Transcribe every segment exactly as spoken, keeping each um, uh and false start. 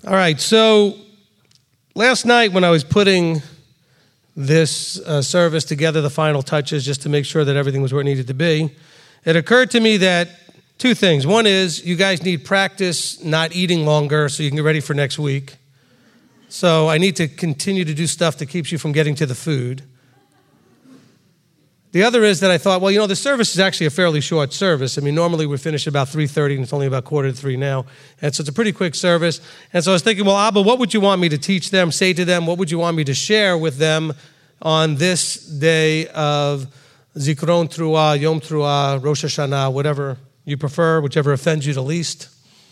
All right, so last night when I was putting this uh, service together, the final touches, just to make sure that everything was where it needed to be, it occurred to me that two things. One is you guys need practice not eating longer so you can get ready for next week. So I need to continue to do stuff that keeps you from getting to the food. The other is that I thought, well, you know, the service is actually a fairly short service. I mean, normally we finish about three thirty, and it's only about quarter to three now. And so it's a pretty quick service. And so I was thinking, well, Abba, what would you want me to teach them, say to them? What would you want me to share with them on this day of Zikaron Teruah, Yom Teruah, Rosh Hashanah, whatever you prefer, whichever offends you the least?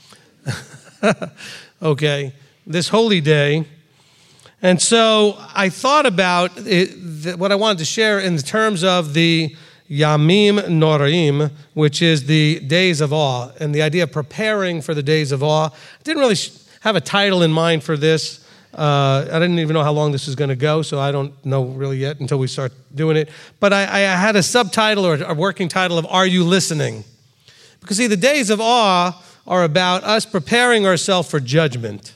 Okay, this holy day. And so I thought about it, what I wanted to share in terms of the Yamim Noraim, which is the days of awe, and the idea of preparing for the days of awe. I didn't really have a title in mind for this. Uh, I didn't even know how long this was going to go, so I don't know really yet until we start doing it. But I, I had a subtitle or a working title of Are You Listening? Because see, the days of awe are about us preparing ourselves for judgment.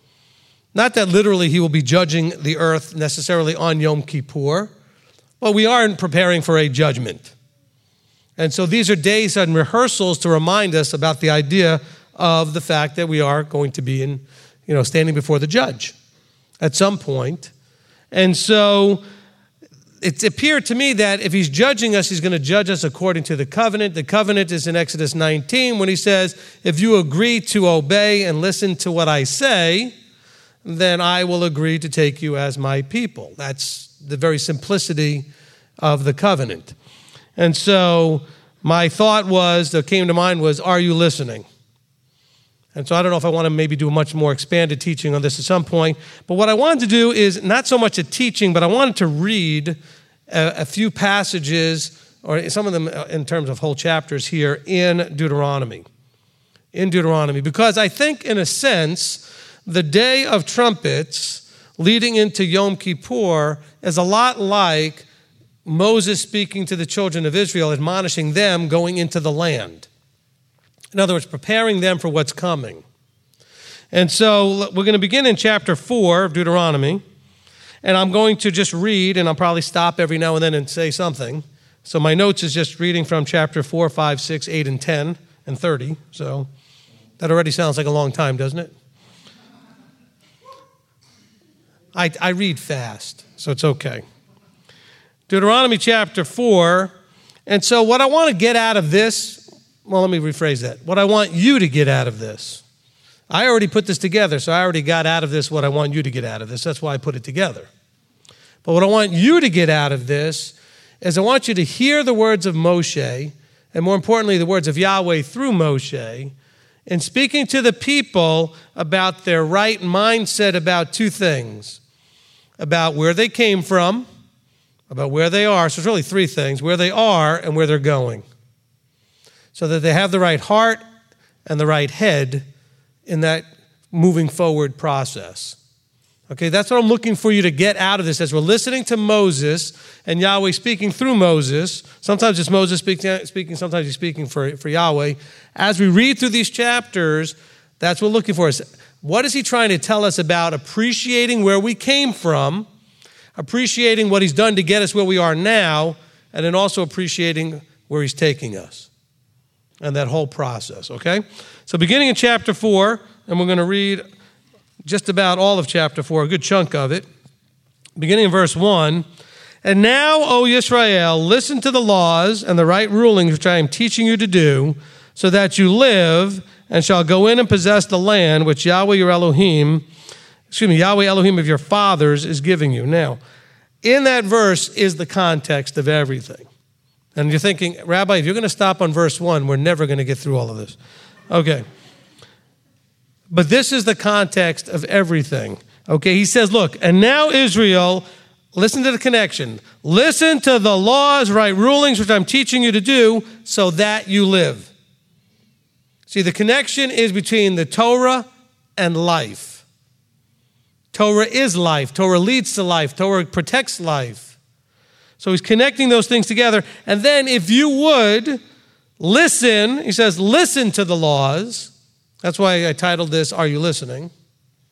Not that literally he will be judging the earth necessarily on Yom Kippur, but we are preparing for a judgment. And so these are days and rehearsals to remind us about the idea of the fact that we are going to be in, you know, standing before the judge at some point. And so it appeared to me that if he's judging us, he's going to judge us according to the covenant. The covenant is in Exodus nineteen when he says, if you agree to obey and listen to what I say, then I will agree to take you as my people. That's the very simplicity of the covenant. And so my thought was, that came to mind was, are you listening? And so I don't know if I want to maybe do a much more expanded teaching on this at some point. But what I wanted to do is not so much a teaching, but I wanted to read a, a few passages, or some of them in terms of whole chapters here in Deuteronomy. In Deuteronomy. Because I think, in a sense, the day of trumpets leading into Yom Kippur is a lot like Moses speaking to the children of Israel, admonishing them going into the land. In other words, preparing them for what's coming. And so we're going to begin in chapter four of Deuteronomy, and I'm going to just read, and I'll probably stop every now and then and say something. So my notes is just reading from chapter four, five, six, eight, and ten, and thirty. So that already sounds like a long time, doesn't it? I, I read fast, so it's okay. Deuteronomy chapter four. And so what I want to get out of this, well, let me rephrase that. What I want you to get out of this. I already put this together, so I already got out of this what I want you to get out of this. That's why I put it together. But what I want you to get out of this is I want you to hear the words of Moshe, and more importantly, the words of Yahweh through Moshe, in speaking to the people about their right mindset about two things. About where they came from, about where they are. So it's really three things: where they are and where they're going. So that they have the right heart and the right head in that moving forward process. Okay, that's what I'm looking for you to get out of this as we're listening to Moses and Yahweh speaking through Moses. Sometimes it's Moses speaking, sometimes he's speaking for, for Yahweh. As we read through these chapters, that's what we're looking for. What is he trying to tell us about appreciating where we came from, appreciating what he's done to get us where we are now, and then also appreciating where he's taking us and that whole process, okay? So beginning in chapter four, and we're going to read just about all of chapter four, a good chunk of it, beginning in verse one. And now, O Yisrael, listen to the laws and the right rulings which I am teaching you to do, so that you live and shall go in and possess the land which Yahweh your Elohim, excuse me, Yahweh Elohim of your fathers is giving you. Now, in that verse is the context of everything. And you're thinking, Rabbi, if you're going to stop on verse one, we're never going to get through all of this. Okay. But this is the context of everything. Okay, he says, look, and now Israel, listen to the connection. Listen to the laws, right rulings, which I'm teaching you to do, so that you live. See, the connection is between the Torah and life. Torah is life. Torah leads to life. Torah protects life. So he's connecting those things together. And then if you would listen, he says, listen to the laws. That's why I titled this, Are You Listening?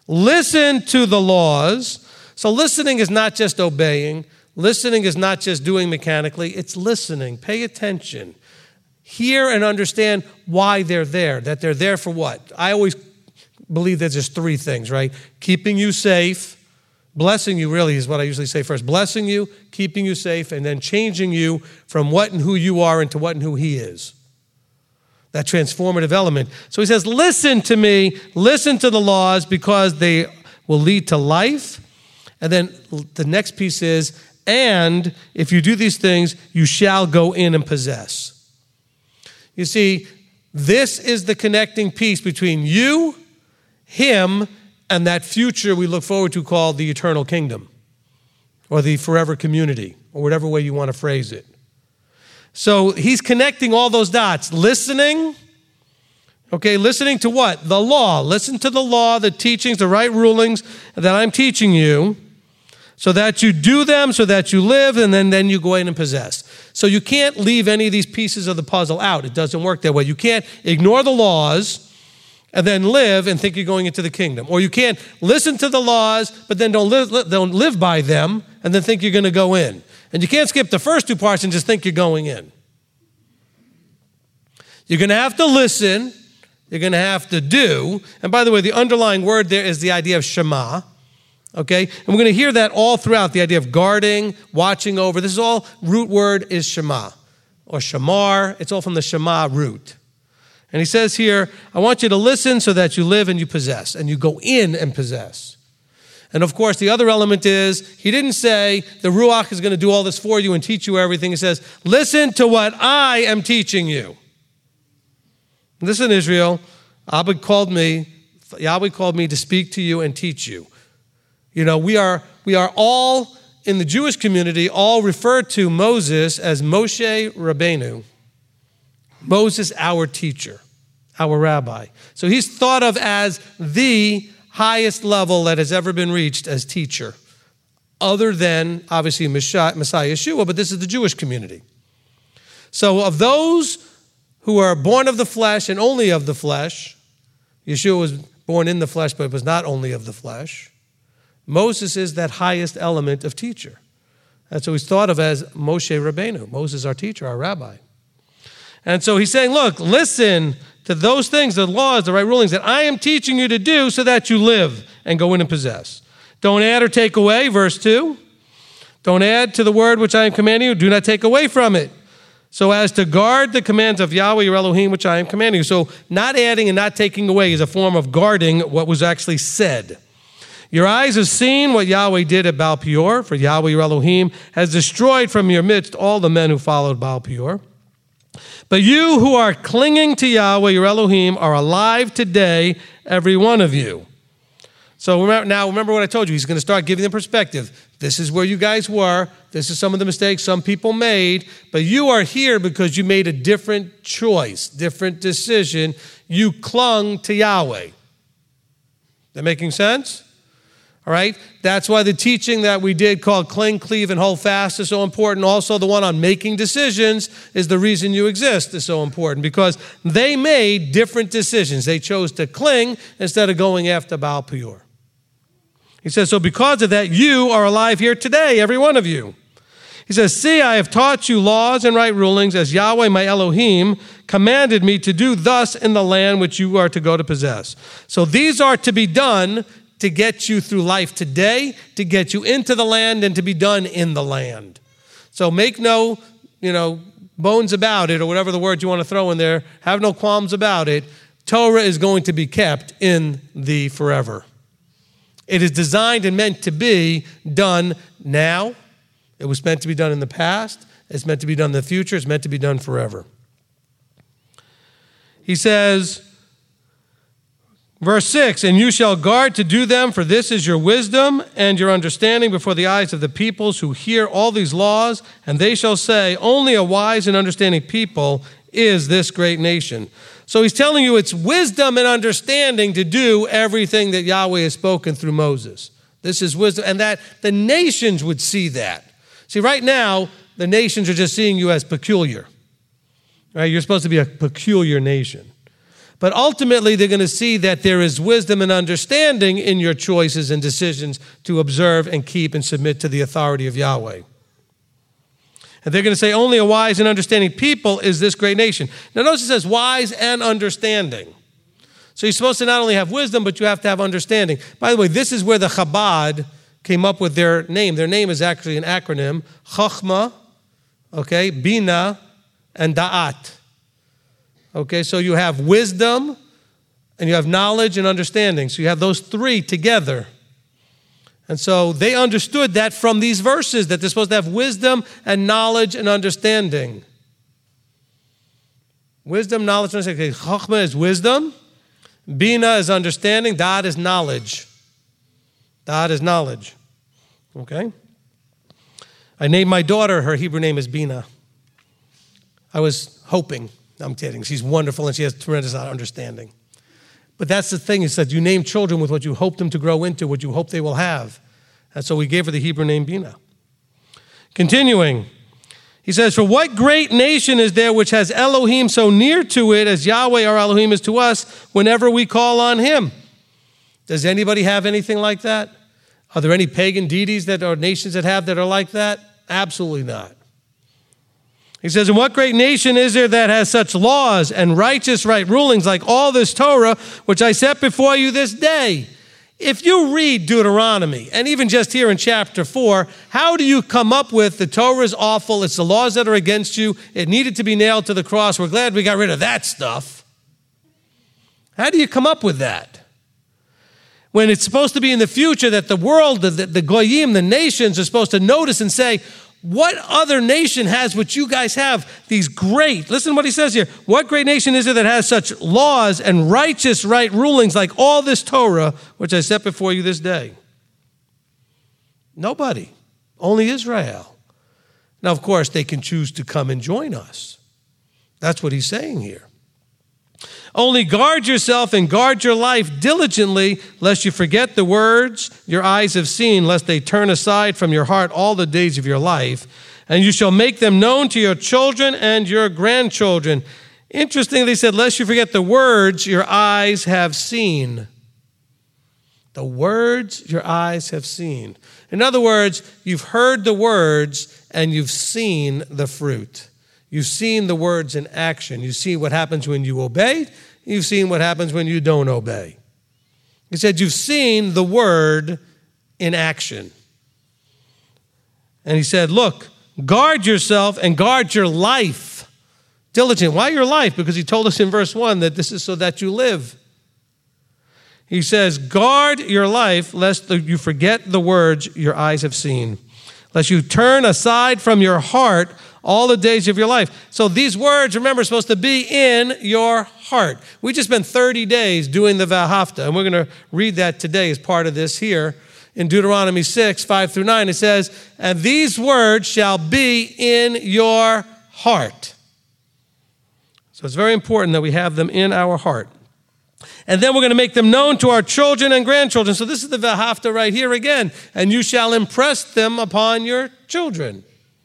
Listen to the laws. So listening is not just obeying. Listening is not just doing mechanically. It's listening. Pay attention. Hear and understand why they're there, that they're there for what? I always believe there's just three things, right? Keeping you safe. Blessing you really is what I usually say first. Blessing you, keeping you safe, and then changing you from what and who you are into what and who he is. That transformative element. So he says, listen to me, listen to the laws because they will lead to life. And then the next piece is, and if you do these things, you shall go in and possess. You see, this is the connecting piece between you, him, and that future we look forward to called the eternal kingdom or the forever community or whatever way you want to phrase it. So he's connecting all those dots. Listening, okay, listening to what? The law. Listen to the law, the teachings, the right rulings that I'm teaching you so that you do them, so that you live, and then, then you go in and possess. So you can't leave any of these pieces of the puzzle out. It doesn't work that way. You can't ignore the laws and then live and think you're going into the kingdom. Or you can't listen to the laws, but then don't live, don't live by them and then think you're going to go in. And you can't skip the first two parts and just think you're going in. You're going to have to listen. You're going to have to do. And by the way, the underlying word there is the idea of Shema. Okay? And we're going to hear that all throughout, the idea of guarding, watching over. This is all, root word is Shema or Shamar. It's all from the Shema root. And he says here, I want you to listen so that you live and you possess, and you go in and possess. And of course, the other element is, he didn't say the Ruach is going to do all this for you and teach you everything. He says, listen to what I am teaching you. Listen, Israel, Abba called me, Yahweh called me to speak to you and teach you. You know, we are, we are all, in the Jewish community, all referred to Moses as Moshe Rabbeinu. Moses, our teacher, our rabbi. So he's thought of as the highest level that has ever been reached as teacher, other than, obviously, Messiah Yeshua, but this is the Jewish community. So of those who are born of the flesh and only of the flesh, Yeshua was born in the flesh, but was not only of the flesh, Moses is that highest element of teacher. And so he's thought of as Moshe Rabbeinu, Moses our teacher, our rabbi. And so he's saying, look, listen to those things, the laws, the right rulings that I am teaching you to do so that you live and go in and possess. Don't add or take away, verse two. Don't add to the word which I am commanding you. Do not take away from it. So as to guard the commands of Yahweh your Elohim, which I am commanding you. So not adding and not taking away is a form of guarding what was actually said. Your eyes have seen what Yahweh did at Baal Peor, for Yahweh your Elohim has destroyed from your midst all the men who followed Baal Peor. But you who are clinging to Yahweh, your Elohim, are alive today, every one of you. So remember, now remember what I told you. He's going to start giving them perspective. This is where you guys were. This is some of the mistakes some people made. But you are here because you made a different choice, different decision. You clung to Yahweh. That making sense? All right? That's why the teaching that we did called Cling, Cleave, and Hold Fast is so important. Also, the one on making decisions is the reason you exist is so important because they made different decisions. They chose to cling instead of going after Baal Peor. He says, so because of that, you are alive here today, every one of you. He says, see, I have taught you laws and right rulings as Yahweh, my Elohim, commanded me to do thus in the land which you are to go to possess. So these are to be done to get you through life today, to get you into the land, and to be done in the land. So make no, you know, bones about it, or whatever the word you want to throw in there. Have no qualms about it. Torah is going to be kept in the forever. It is designed and meant to be done now. It was meant to be done in the past. It's meant to be done in the future. It's meant to be done forever. He says, verse six, and you shall guard to do them, for this is your wisdom and your understanding before the eyes of the peoples who hear all these laws, and they shall say, only a wise and understanding people is this great nation. So he's telling you it's wisdom and understanding to do everything that Yahweh has spoken through Moses. This is wisdom, and that the nations would see that. See, right now, the nations are just seeing you as peculiar. Right? You're supposed to be a peculiar nation. But ultimately, they're going to see that there is wisdom and understanding in your choices and decisions to observe and keep and submit to the authority of Yahweh. And they're going to say, only a wise and understanding people is this great nation. Now notice it says wise and understanding. So you're supposed to not only have wisdom, but you have to have understanding. By the way, this is where the Chabad came up with their name. Their name is actually an acronym, Chachma, okay, Bina, and Da'at. Okay, so you have wisdom, and you have knowledge and understanding. So you have those three together. And so they understood that from these verses, that they're supposed to have wisdom and knowledge and understanding. Wisdom, knowledge, and understanding. Chachma is wisdom. Bina is understanding. Da'at is knowledge. Da'at is knowledge. Okay? I named my daughter, her Hebrew name is Bina. I was hoping. No, I'm kidding. She's wonderful and she has tremendous understanding. But that's the thing, is that you name children with what you hope them to grow into, what you hope they will have. And so we gave her the Hebrew name Bina. Continuing, he says, for what great nation is there which has Elohim so near to it as Yahweh our Elohim is to us whenever we call on him? Does anybody have anything like that? Are there any pagan deities that are nations that have that are like that? Absolutely not. He says, and what great nation is there that has such laws and righteous right rulings like all this Torah, which I set before you this day? If you read Deuteronomy, and even just here in chapter four, how do you come up with the Torah is awful, it's the laws that are against you, it needed to be nailed to the cross, we're glad we got rid of that stuff? How do you come up with that? When it's supposed to be in the future that the world, the, the Goyim, the nations are supposed to notice and say, what other nation has what you guys have? These great, listen to what he says here. What great nation is it that has such laws and righteous right rulings like all this Torah, which I set before you this day? Nobody. Only Israel. Now, of course, they can choose to come and join us. That's what he's saying here. Only guard yourself and guard your life diligently, lest you forget the words your eyes have seen, lest they turn aside from your heart all the days of your life. And you shall make them known to your children and your grandchildren. Interestingly, he said, lest you forget the words your eyes have seen. The words your eyes have seen. In other words, you've heard the words and you've seen the fruit. You've seen the words in action. You see what happens when you obey. You've seen what happens when you don't obey. He said you've seen the word in action. And he said, look, guard yourself and guard your life. Diligent. Why your life? Because he told us in verse one that this is so that you live. He says, guard your life lest you forget the words your eyes have seen. Lest you turn aside from your heart all the days of your life. So these words, remember, are supposed to be in your heart. We just spent thirty days doing the Vahafta, and we're going to read that today as part of this here. In Deuteronomy six, five through nine, it says, and these words shall be in your heart. So it's very important that we have them in our heart. And then we're going to make them known to our children and grandchildren. So this is the Vahafta right here again. And you shall impress them upon your children.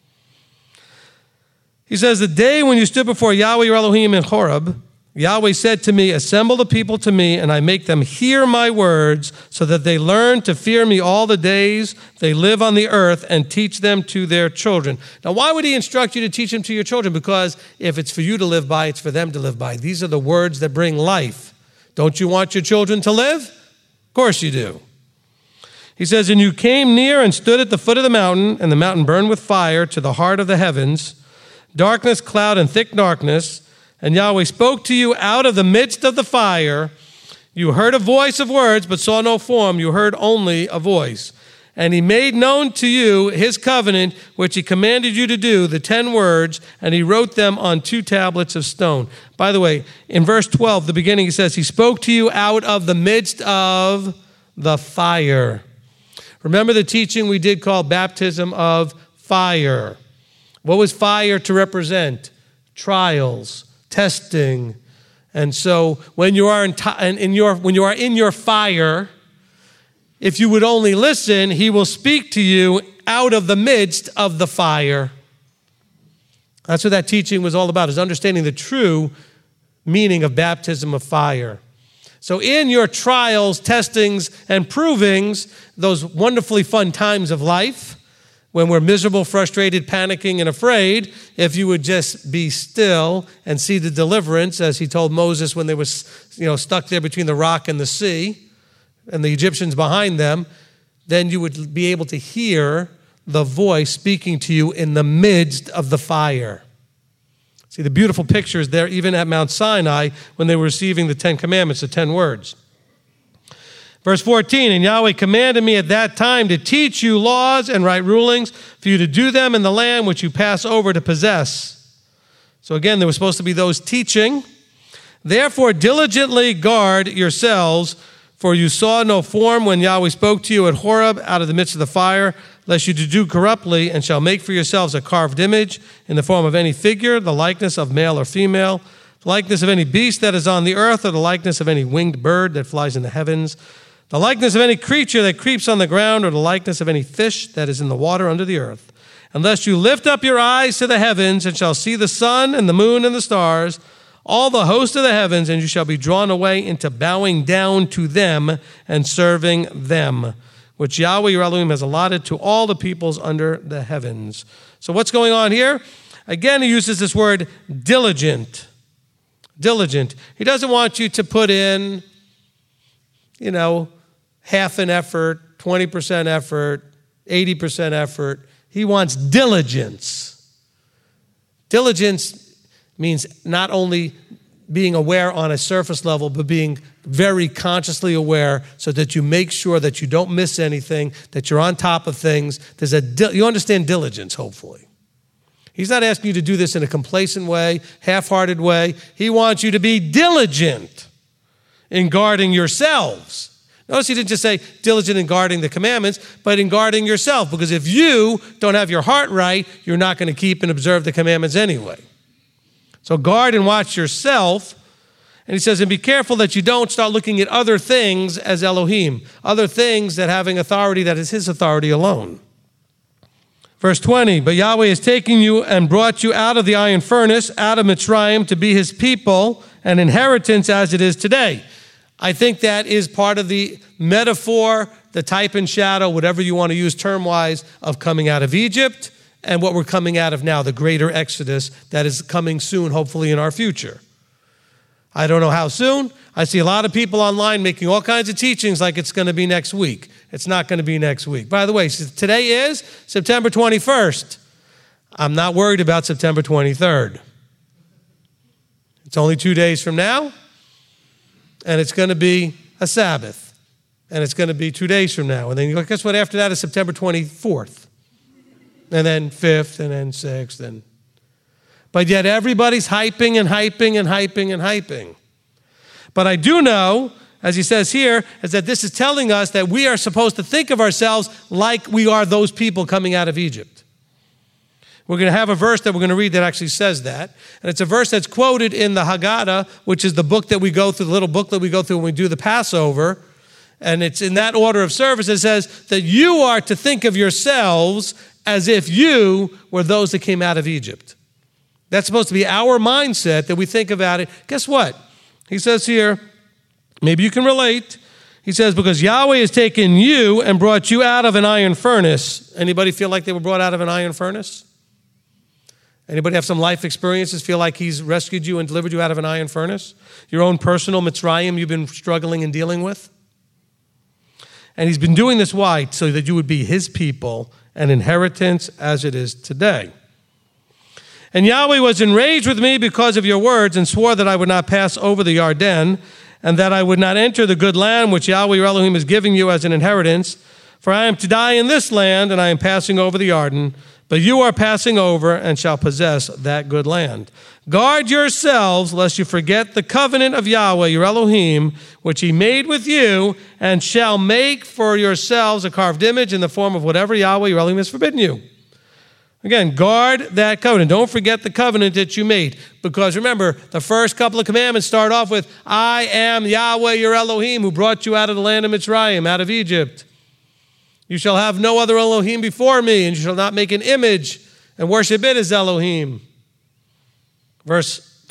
He says, the day when you stood before Yahweh your Elohim in Horeb, Yahweh said to me, assemble the people to me, and I make them hear my words, so that they learn to fear me all the days they live on the earth, and teach them to their children. Now, why would he instruct you to teach them to your children? Because if it's for you to live by, it's for them to live by. These are the words that bring life. Don't you want your children to live? Of course you do. He says, and you came near and stood at the foot of the mountain, and the mountain burned with fire to the heart of the heavens, darkness, cloud, and thick darkness. And Yahweh spoke to you out of the midst of the fire. You heard a voice of words, but saw no form. You heard only a voice. And he made known to you his covenant, which he commanded you to do, the ten words, and he wrote them on two tablets of stone. By the way, in verse twelve, the beginning, he says, he spoke to you out of the midst of the fire. Remember the teaching we did called baptism of fire. What was fire to represent? Trials, testing. And so when you are in, t- in your when you are in your fire, if you would only listen, he will speak to you out of the midst of the fire. That's what that teaching was all about, is understanding the true meaning of baptism of fire. So in your trials, testings, and provings, those wonderfully fun times of life, when we're miserable, frustrated, panicking, and afraid, if you would just be still and see the deliverance, as he told Moses when they were, you know, stuck there between the rock and the sea, and the Egyptians behind them, then you would be able to hear the voice speaking to you in the midst of the fire. See, the beautiful pictures there, even at Mount Sinai, when they were receiving the Ten Commandments, the ten words. Verse fourteen, and Yahweh commanded me at that time to teach you laws and right rulings, for you to do them in the land which you pass over to possess. So again, there was supposed to be those teaching. Therefore, diligently guard yourselves, for you saw no form when Yahweh spoke to you at Horeb out of the midst of the fire, lest you do corruptly, and shall make for yourselves a carved image in the form of any figure, the likeness of male or female, the likeness of any beast that is on the earth, or the likeness of any winged bird that flies in the heavens, the likeness of any creature that creeps on the ground, or the likeness of any fish that is in the water under the earth. Unless you lift up your eyes to the heavens, and shall see the sun and the moon and the stars, all the host of the heavens, and you shall be drawn away into bowing down to them and serving them, which Yahweh your Elohim has allotted to all the peoples under the heavens. So what's going on here? Again, he uses this word diligent. Diligent. He doesn't want you to put in, you know, half an effort, twenty percent effort, eighty percent effort. He wants diligence. Diligence means not only being aware on a surface level, but being very consciously aware so that you make sure that you don't miss anything, that you're on top of things. There's a you understand diligence, hopefully. He's not asking you to do this in a complacent way, half-hearted way. He wants you to be diligent in guarding yourselves. Notice he didn't just say diligent in guarding the commandments, but in guarding yourself, because if you don't have your heart right, you're not going to keep and observe the commandments anyway. So guard and watch yourself. And he says, and be careful that you don't start looking at other things as Elohim, other things that having authority that is his authority alone. Verse twenty, but Yahweh is taking you and brought you out of the iron furnace, out of Mitzrayim, to be his people, an inheritance as it is today. I think that is part of the metaphor, the type and shadow, whatever you want to use term-wise, of coming out of Egypt and what we're coming out of now, the greater exodus that is coming soon, hopefully in our future. I don't know how soon. I see a lot of people online making all kinds of teachings like it's going to be next week. It's not going to be next week. By the way, today is September twenty-first. I'm not worried about September twenty-third. It's only two days from now, and it's going to be a Sabbath, and it's going to be two days from now. And then guess what? After that is September twenty-fourth, and then fifth, and then sixth, and but yet everybody's hyping and hyping and hyping and hyping. But I do know, as he says here, is that this is telling us that we are supposed to think of ourselves like we are those people coming out of Egypt. We're going to have a verse that we're going to read that actually says that. And it's a verse that's quoted in the Haggadah, which is the book that we go through, the little book that we go through when we do the Passover. And it's in that order of service. It says that you are to think of yourselves as if you were those that came out of Egypt. That's supposed to be our mindset, that we think about it. Guess what? He says here, maybe you can relate. He says, because Yahweh has taken you and brought you out of an iron furnace. Anybody feel like they were brought out of an iron furnace? Anybody have some life experiences, feel like he's rescued you and delivered you out of an iron furnace? Your own personal Mitzrayim you've been struggling and dealing with? And he's been doing this, why? So that you would be his people, an inheritance as it is today. And Yahweh was enraged with me because of your words and swore that I would not pass over the Yarden and that I would not enter the good land which Yahweh your Elohim is giving you as an inheritance. For I am to die in this land and I am passing over the Yarden, but you are passing over and shall possess that good land. Guard yourselves lest you forget the covenant of Yahweh your Elohim, which he made with you, and shall make for yourselves a carved image in the form of whatever Yahweh your Elohim has forbidden you. Again, guard that covenant. Don't forget the covenant that you made. Because remember, the first couple of commandments start off with, I am Yahweh your Elohim, who brought you out of the land of Mitzrayim, out of Egypt. You shall have no other Elohim before me, and you shall not make an image and worship it as Elohim. Verse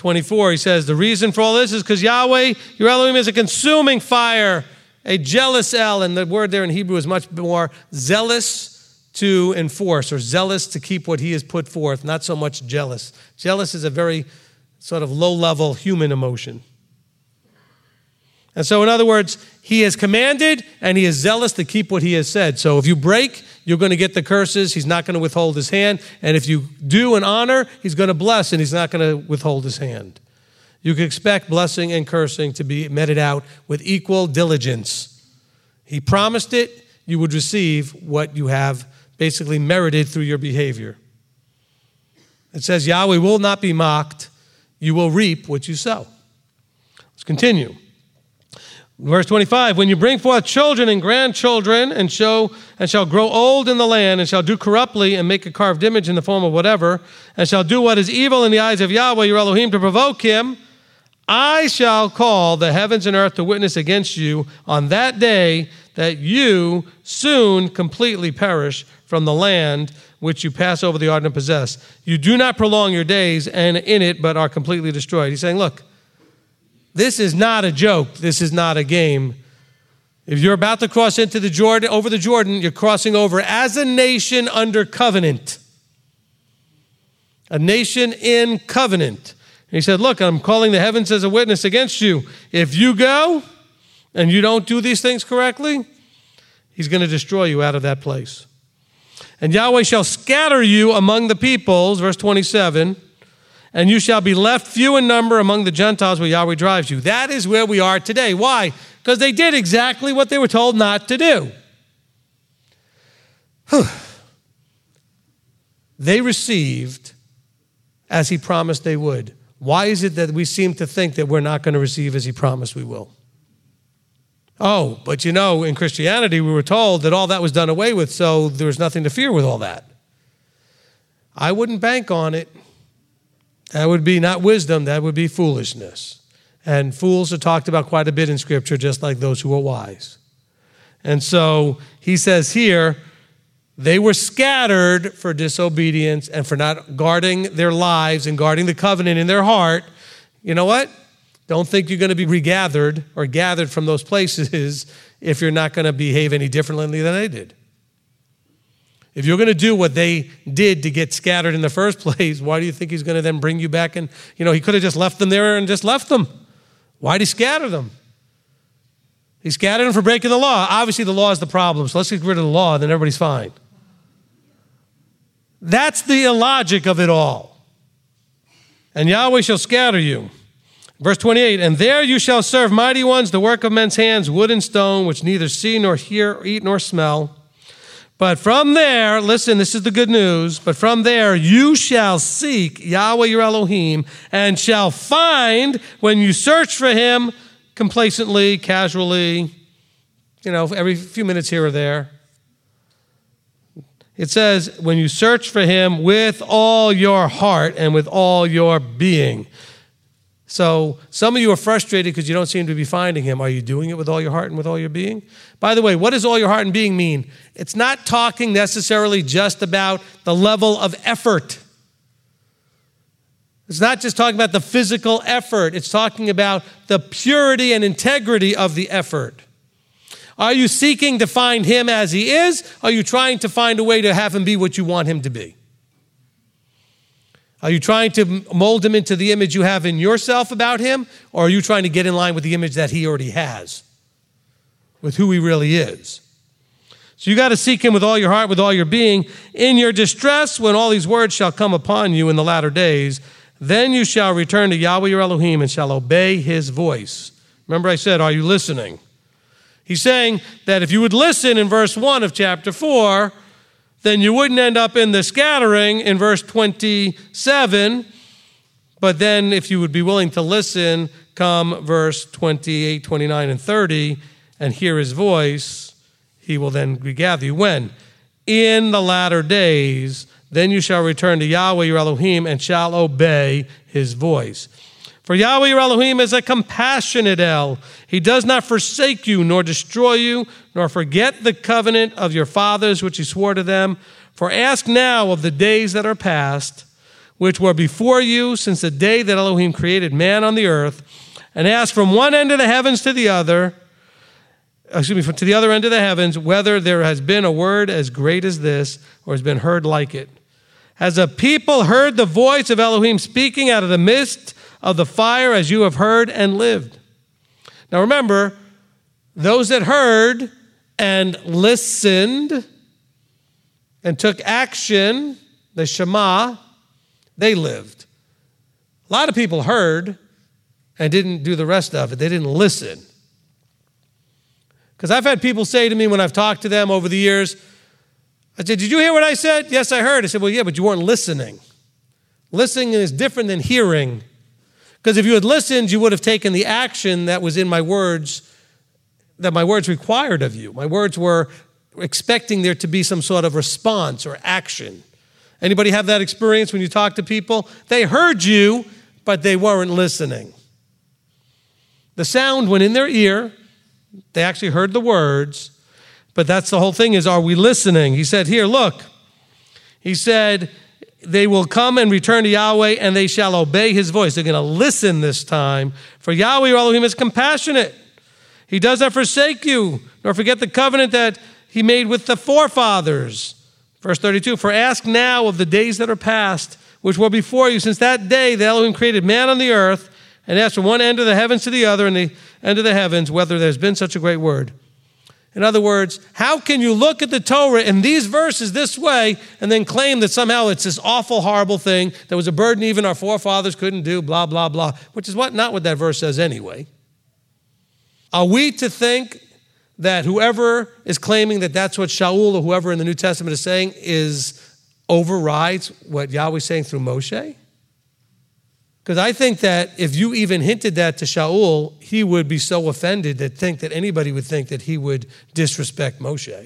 twenty-four, he says, the reason for all this is because Yahweh, your Elohim, is a consuming fire, a jealous El, and the word there in Hebrew is much more zealous to enforce, or zealous to keep what he has put forth, not so much jealous. Jealous is a very sort of low-level human emotion. And so, in other words, he has commanded and he is zealous to keep what he has said. So if you break, you're going to get the curses. He's not going to withhold his hand. And if you do and honor, he's going to bless and he's not going to withhold his hand. You can expect blessing and cursing to be meted out with equal diligence. He promised it, you would receive what you have basically merited through your behavior. It says, Yahweh will not be mocked. You will reap what you sow. Let's continue. Verse twenty-five, when you bring forth children and grandchildren and show and shall grow old in the land and shall do corruptly and make a carved image in the form of whatever and shall do what is evil in the eyes of Yahweh your Elohim to provoke him, I shall call the heavens and earth to witness against you on that day that you soon completely perish from the land which you pass over the Jordan and possess. You do not prolong your days and in it but are completely destroyed. He's saying, look, this is not a joke. This is not a game. If you're about to cross into the Jordan, over the Jordan, you're crossing over as a nation under covenant. A nation in covenant. And he said, look, I'm calling the heavens as a witness against you. If you go and you don't do these things correctly, he's going to destroy you out of that place. And Yahweh shall scatter you among the peoples, verse twenty-seven, and you shall be left few in number among the Gentiles where Yahweh drives you. That is where we are today. Why? Because they did exactly what they were told not to do. They received as he promised they would. Why is it that we seem to think that we're not going to receive as he promised we will? Oh, but you know, in Christianity, we were told that all that was done away with, so there was nothing to fear with all that. I wouldn't bank on it. That would be not wisdom, that would be foolishness. And fools are talked about quite a bit in Scripture, just like those who are wise. And so he says here, they were scattered for disobedience and for not guarding their lives and guarding the covenant in their heart. You know what? Don't think you're going to be regathered or gathered from those places if you're not going to behave any differently than they did. If you're going to do what they did to get scattered in the first place, why do you think he's going to then bring you back? And, you know, he could have just left them there and just left them. Why did he scatter them? He scattered them for breaking the law. Obviously, the law is the problem, so let's get rid of the law, then everybody's fine. That's the illogic of it all. And Yahweh shall scatter you. Verse twenty-eight, and there you shall serve mighty ones, the work of men's hands, wood and stone, which neither see nor hear, or eat nor smell. But from there, listen, this is the good news, but from there you shall seek Yahweh your Elohim and shall find when you search for him complacently, casually, you know, every few minutes here or there. It says, when you search for him with all your heart and with all your being. So some of you are frustrated because you don't seem to be finding him. Are you doing it with all your heart and with all your being? By the way, what does all your heart and being mean? It's not talking necessarily just about the level of effort. It's not just talking about the physical effort. It's talking about the purity and integrity of the effort. Are you seeking to find him as he is? Or are you trying to find a way to have him be what you want him to be? Are you trying to mold him into the image you have in yourself about him? Or are you trying to get in line with the image that he already has, with who he really is? So you got to seek him with all your heart, with all your being. In your distress, when all these words shall come upon you in the latter days, then you shall return to Yahweh your Elohim and shall obey his voice. Remember I said, are you listening? He's saying that if you would listen in verse one of chapter four, then you wouldn't end up in the scattering in verse twenty-seven. But then if you would be willing to listen, come verse twenty-eight, twenty-nine, and thirty, and hear his voice, he will then regather you. When? In the latter days, then you shall return to Yahweh your Elohim and shall obey his voice. For Yahweh your Elohim is a compassionate El. He does not forsake you, nor destroy you, nor forget the covenant of your fathers, which he swore to them. For ask now of the days that are past, which were before you since the day that Elohim created man on the earth, and ask from one end of the heavens to the other, excuse me, to the other end of the heavens, whether there has been a word as great as this, or has been heard like it. Has a people heard the voice of Elohim speaking out of the midst of the fire, as you have heard and lived? Now remember, those that heard and listened and took action, the Shema, they lived. A lot of people heard and didn't do the rest of it. They didn't listen. Because I've had people say to me when I've talked to them over the years, I said, did you hear what I said? Yes, I heard. I said, well, yeah, but you weren't listening. Listening is different than hearing. Because if you had listened, you would have taken the action that was in my words, that my words required of you. My words were expecting there to be some sort of response or action. Anybody have that experience when you talk to people? They heard you, but they weren't listening. The sound went in their ear. They actually heard the words, but that's the whole thing is, are we listening? He said, here, look. He said, they will come and return to Yahweh, and they shall obey his voice. They're going to listen this time. For Yahweh, your Elohim, is compassionate. He does not forsake you, nor forget the covenant that he made with the forefathers. Verse thirty-two, for ask now of the days that are past, which were before you, since that day the Elohim created man on the earth, and asked from one end of the heavens to the other, and the end of the heavens, whether there's been such a great word. In other words, how can you look at the Torah in these verses this way and then claim that somehow it's this awful, horrible thing that was a burden even our forefathers couldn't do, blah, blah, blah, which is what not what that verse says anyway. Are we to think that whoever is claiming that that's what Shaul or whoever in the New Testament is saying is overrides what Yahweh is saying through Moshe? Because I think that if you even hinted that to Shaul, he would be so offended to think that anybody would think that he would disrespect Moshe.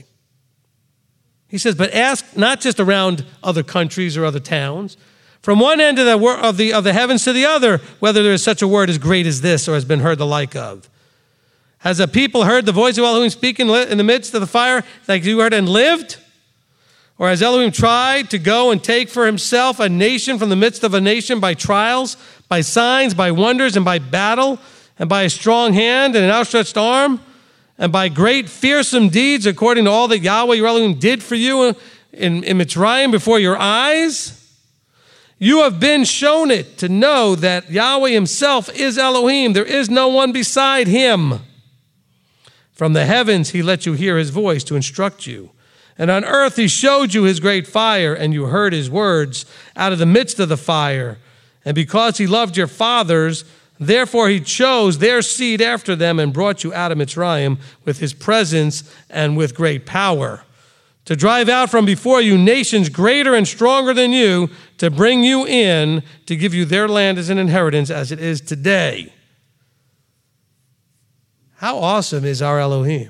He says, but ask not just around other countries or other towns, from one end of the, of the, of the heavens to the other, whether there is such a word as great as this or has been heard the like of. Has a people heard the voice of Elohim speaking in the midst of the fire like you heard and lived? Or has Elohim tried to go and take for himself a nation from the midst of a nation by trials, by signs, by wonders, and by battle, and by a strong hand and an outstretched arm, and by great fearsome deeds according to all that Yahweh your Elohim did for you in, in Mitzrayim before your eyes? You have been shown it to know that Yahweh himself is Elohim. There is no one beside him. From the heavens he let you hear his voice to instruct you. And on earth he showed you his great fire, and you heard his words out of the midst of the fire. And because he loved your fathers, therefore he chose their seed after them and brought you out of Mitzrayim with his presence and with great power, to drive out from before you nations greater and stronger than you, to bring you in, to give you their land as an inheritance as it is today. How awesome is our Elohim?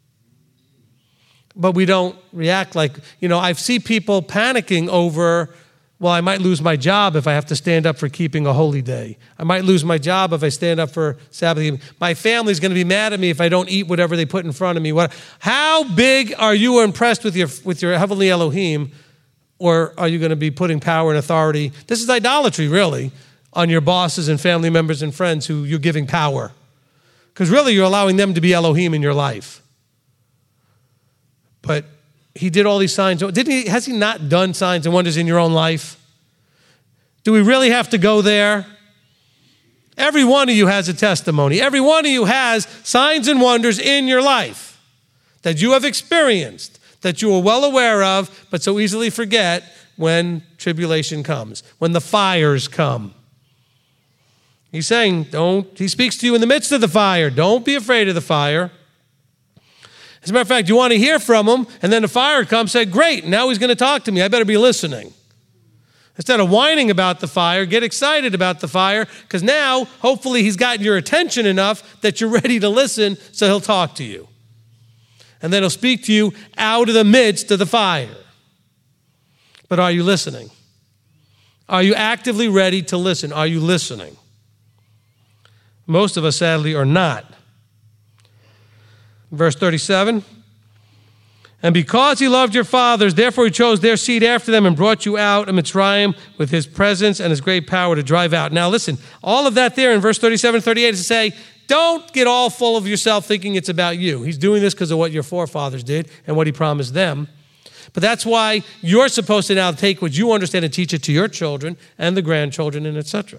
But we don't react like, you know, I see people panicking over, well, I might lose my job if I have to stand up for keeping a holy day. I might lose my job if I stand up for Sabbath. My family's going to be mad at me if I don't eat whatever they put in front of me. What? How big are you impressed with your, with your heavenly Elohim, or are you going to be putting power and authority? This is idolatry, really, on your bosses and family members and friends who you're giving power. Because really you're allowing them to be Elohim in your life. But he did all these signs. Didn't he? Has he not done signs and wonders in your own life? Do we really have to go there? Every one of you has a testimony. Every one of you has signs and wonders in your life that you have experienced, that you are well aware of, but so easily forget when tribulation comes, when the fires come. He's saying, don't, he speaks to you in the midst of the fire. Don't be afraid of the fire. As a matter of fact, you want to hear from him, and then the fire comes, say, great, now he's going to talk to me. I better be listening. Instead of whining about the fire, get excited about the fire, because now, hopefully, he's gotten your attention enough that you're ready to listen, so he'll talk to you. And then he'll speak to you out of the midst of the fire. But are you listening? Are you actively ready to listen? Are you listening? Most of us, sadly, are not. Verse thirty-seven, And because he loved your fathers, therefore he chose their seed after them and brought you out of Mitzrayim with his presence and his great power to drive out. Now listen, all of that there in verse thirty-seven and thirty-eight is to say, don't get all full of yourself thinking it's about you. He's doing this because of what your forefathers did and what he promised them. But that's why you're supposed to now take what you understand and teach it to your children and the grandchildren and et cetera.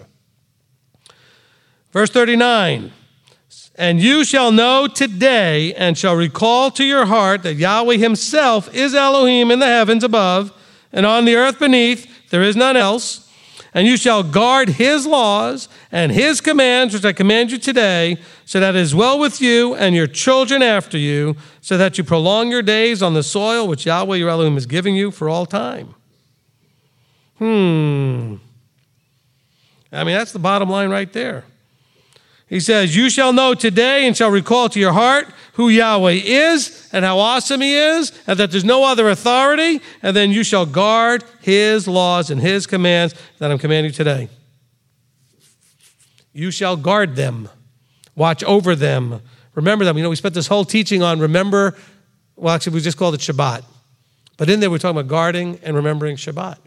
Verse thirty-nine. And you shall know today and shall recall to your heart that Yahweh himself is Elohim in the heavens above and on the earth beneath. There is none else. And you shall guard his laws and his commands, which I command you today, so that it is well with you and your children after you, so that you prolong your days on the soil which Yahweh your Elohim is giving you for all time. Hmm. I mean, that's the bottom line right there. He says, you shall know today and shall recall to your heart who Yahweh is and how awesome he is and that there's no other authority. And then you shall guard his laws and his commands that I'm commanding you today. You shall guard them. Watch over them. Remember them. You know, we spent this whole teaching on remember. Well, actually, we just called it Shabbat. But in there, we're talking about guarding and remembering Shabbat.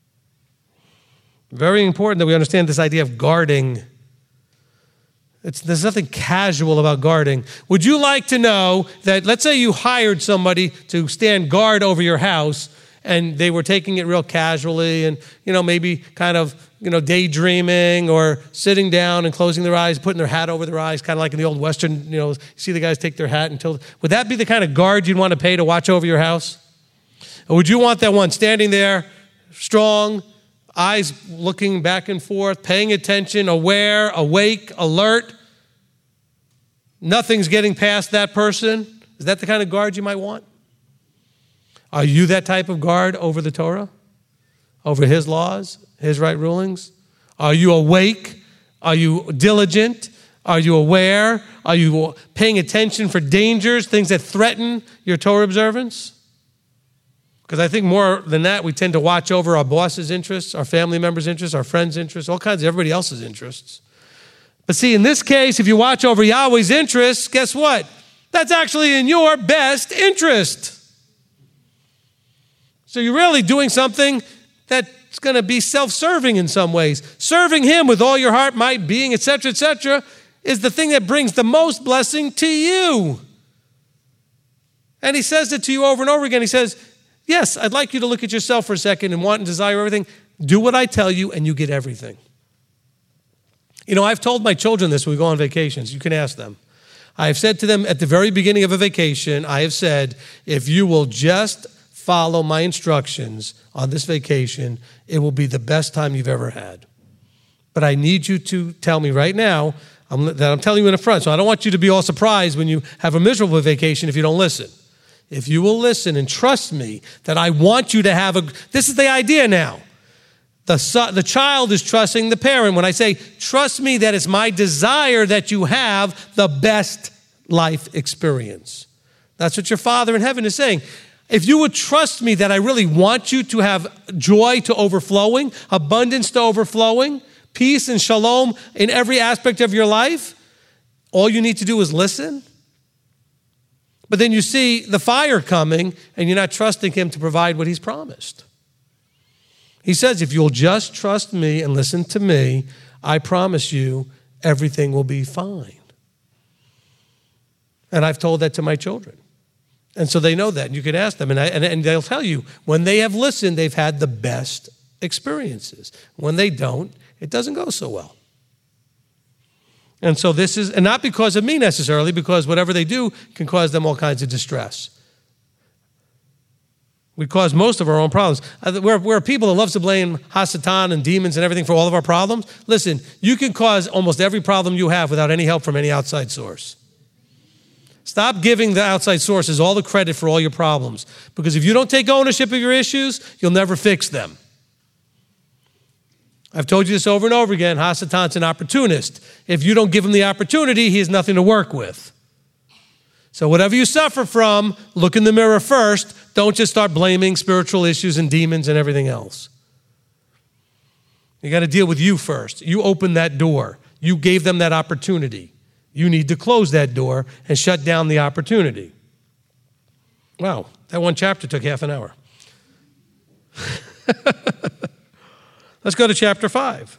Very important that we understand this idea of guarding. It's, there's nothing casual about guarding. Would you like to know that, let's say you hired somebody to stand guard over your house and they were taking it real casually and, you know, maybe kind of, you know, daydreaming or sitting down and closing their eyes, putting their hat over their eyes, kind of like in the old Western, you know, you see the guys take their hat until, would that be the kind of guard you'd want to pay to watch over your house? Or would you want that one standing there, strong, eyes looking back and forth, paying attention, aware, awake, alert? Nothing's getting past that person. Is that the kind of guard you might want? Are you that type of guard over the Torah? Over his laws, his right rulings? Are you awake? Are you diligent? Are you aware? Are you paying attention for dangers, things that threaten your Torah observance? Because I think more than that, we tend to watch over our boss's interests, our family members' interests, our friends' interests, all kinds of everybody else's interests. But see, in this case, if you watch over Yahweh's interests, guess what? That's actually in your best interest. So you're really doing something that's going to be self-serving in some ways. Serving him with all your heart, might, being, et cetera, et cetera, is the thing that brings the most blessing to you. And he says it to you over and over again. He says, yes, I'd like you to look at yourself for a second and want and desire everything. Do what I tell you and you get everything. You know, I've told my children this when we go on vacations. You can ask them. I have said to them at the very beginning of a vacation, I have said, if you will just follow my instructions on this vacation, it will be the best time you've ever had. But I need you to tell me right now I'm, that I'm telling you in the front. So I don't want you to be all surprised when you have a miserable vacation if you don't listen. If you will listen and trust me that I want you to have a, this is the idea now. The, son, the child is trusting the parent. When I say, trust me that it's my desire that you have the best life experience. That's what your Father in heaven is saying. If you would trust me that I really want you to have joy to overflowing, abundance to overflowing, peace and shalom in every aspect of your life, all you need to do is listen. But then you see the fire coming and you're not trusting him to provide what he's promised. He says, if you'll just trust me and listen to me, I promise you everything will be fine. And I've told that to my children. And so they know that. And you can ask them. And, I, and, and they'll tell you, when they have listened, they've had the best experiences. When they don't, it doesn't go so well. And so this is, and not because of me necessarily, because whatever they do can cause them all kinds of distress. We cause most of our own problems. We're, we're people that loves to blame Hasatan and demons and everything for all of our problems. Listen, you can cause almost every problem you have without any help from any outside source. Stop giving the outside sources all the credit for all your problems. Because if you don't take ownership of your issues, you'll never fix them. I've told you this over and over again. Hasatan's an opportunist. If you don't give him the opportunity, he has nothing to work with. So whatever you suffer from, look in the mirror first. Don't just start blaming spiritual issues and demons and everything else. You got to deal with you first. You opened that door. You gave them that opportunity. You need to close that door and shut down the opportunity. Wow, that one chapter took half an hour. Let's go to chapter five.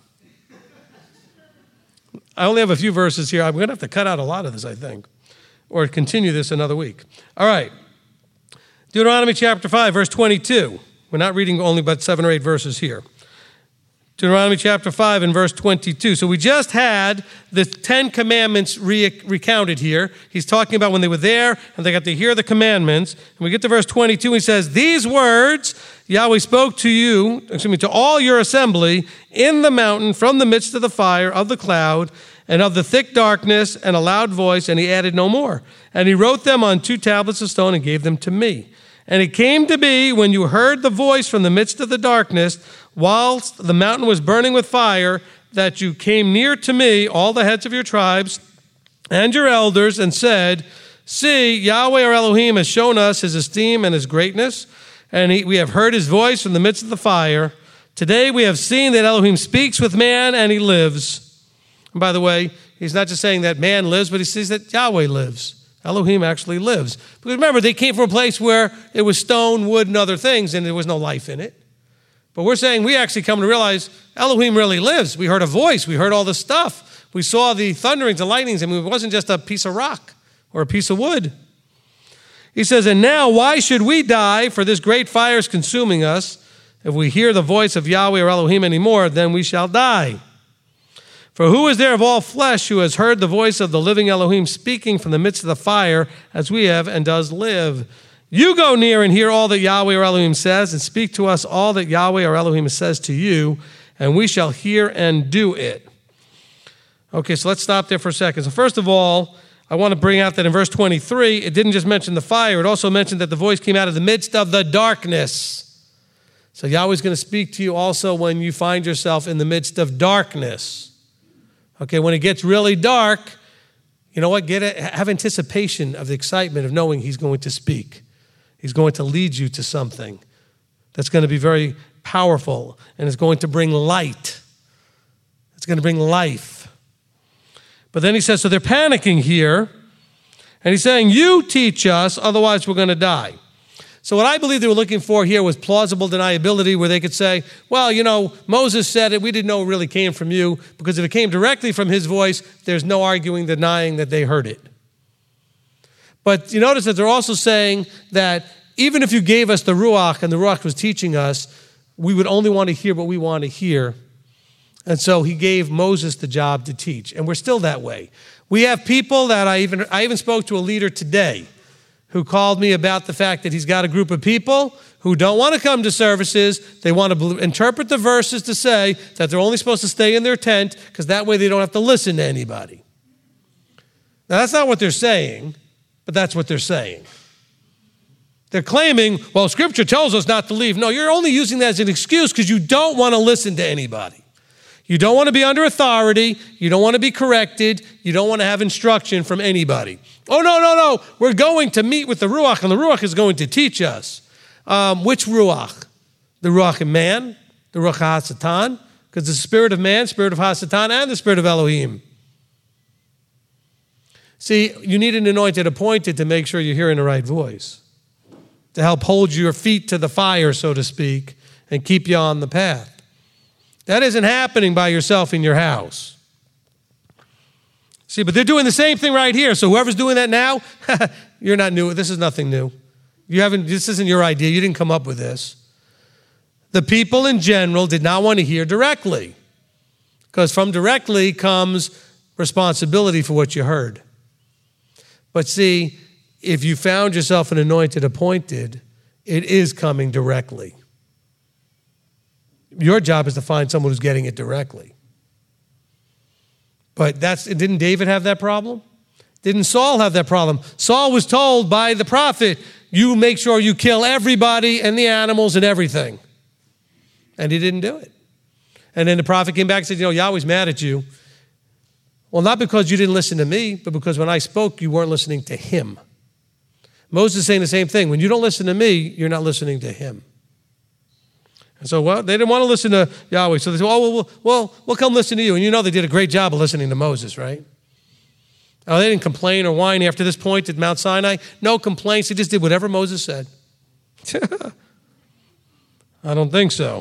I only have a few verses here. I'm going to have to cut out a lot of this, I think, or continue this another week. All right. Deuteronomy chapter five, verse twenty-two. We're not reading only but seven or eight verses here. Deuteronomy chapter five and verse twenty-two. So we just had the Ten Commandments re- recounted here. He's talking about when they were there and they got to hear the commandments. And we get to verse twenty-two. He says, these words Yahweh spoke to you, excuse me, to all your assembly in the mountain from the midst of the fire, of the cloud, and of the thick darkness, and a loud voice, and he added no more. And he wrote them on two tablets of stone and gave them to me. And it came to be, when you heard the voice from the midst of the darkness, whilst the mountain was burning with fire, that you came near to me, all the heads of your tribes and your elders, and said, see, Yahweh our Elohim has shown us his esteem and his greatness, and he, we have heard his voice from the midst of the fire. Today we have seen that Elohim speaks with man, and he lives. And by the way, he's not just saying that man lives, but he says that Yahweh lives. Elohim actually lives. Because remember, they came from a place where it was stone, wood, and other things, and there was no life in it. But we're saying we actually come to realize Elohim really lives. We heard a voice. We heard all this stuff. We saw the thunderings, the lightnings. I mean, it wasn't just a piece of rock or a piece of wood. He says, and now why should we die, for this great fire is consuming us? If we hear the voice of Yahweh or Elohim anymore, then we shall die. For who is there of all flesh who has heard the voice of the living Elohim speaking from the midst of the fire as we have and does live? You go near and hear all that Yahweh or Elohim says, and speak to us all that Yahweh or Elohim says to you, and we shall hear and do it. Okay, so let's stop there for a second. So first of all, I want to bring out that in verse twenty-three, it didn't just mention the fire, it also mentioned that the voice came out of the midst of the darkness. So Yahweh's going to speak to you also when you find yourself in the midst of darkness. Okay, when it gets really dark, you know what? Get a, have anticipation of the excitement of knowing he's going to speak. He's going to lead you to something that's going to be very powerful, and it's going to bring light. It's going to bring life. But then he says, so they're panicking here, and he's saying, you teach us, otherwise we're going to die. So what I believe they were looking for here was plausible deniability, where they could say, well, you know, Moses said it, we didn't know it really came from you, because if it came directly from his voice, there's no arguing, denying that they heard it. But you notice that they're also saying that even if you gave us the Ruach, and the Ruach was teaching us, we would only want to hear what we want to hear. And so he gave Moses the job to teach, and we're still that way. We have people that I even, I even spoke to a leader today who called me about the fact that he's got a group of people who don't want to come to services. They want to interpret the verses to say that they're only supposed to stay in their tent because that way they don't have to listen to anybody. Now, that's not what they're saying, but that's what they're saying. They're claiming, well, Scripture tells us not to leave. No, you're only using that as an excuse because you don't want to listen to anybody. You don't want to be under authority. You don't want to be corrected. You don't want to have instruction from anybody. Oh, no, no, no. We're going to meet with the Ruach, and the Ruach is going to teach us. Um, which Ruach? The Ruach of man, the Ruach HaSatan, because the spirit of man, spirit of HaSatan, and the spirit of Elohim. See, you need an anointed appointed to make sure you're hearing the right voice, to help hold your feet to the fire, so to speak, and keep you on the path. That isn't happening by yourself in your house. See, but they're doing the same thing right here. So whoever's doing that now, you're not new. This is nothing new. You haven't, this isn't your idea. You didn't come up with this. The people in general did not want to hear directly, because from directly comes responsibility for what you heard. But see, if you found yourself an anointed appointed, it is coming directly. Your job is to find someone who's getting it directly. But that's, didn't David have that problem? Didn't Saul have that problem? Saul was told by the prophet, you make sure you kill everybody and the animals and everything. And he didn't do it. And then the prophet came back and said, you know, Yahweh's mad at you. Well, not because you didn't listen to me, but because when I spoke, you weren't listening to him. Moses is saying the same thing. When you don't listen to me, you're not listening to him. And so, well, they didn't want to listen to Yahweh. So they said, oh, well, well, we'll come listen to you. And you know they did a great job of listening to Moses, right? Oh, they didn't complain or whine after this point at Mount Sinai. No complaints. They just did whatever Moses said. I don't think so.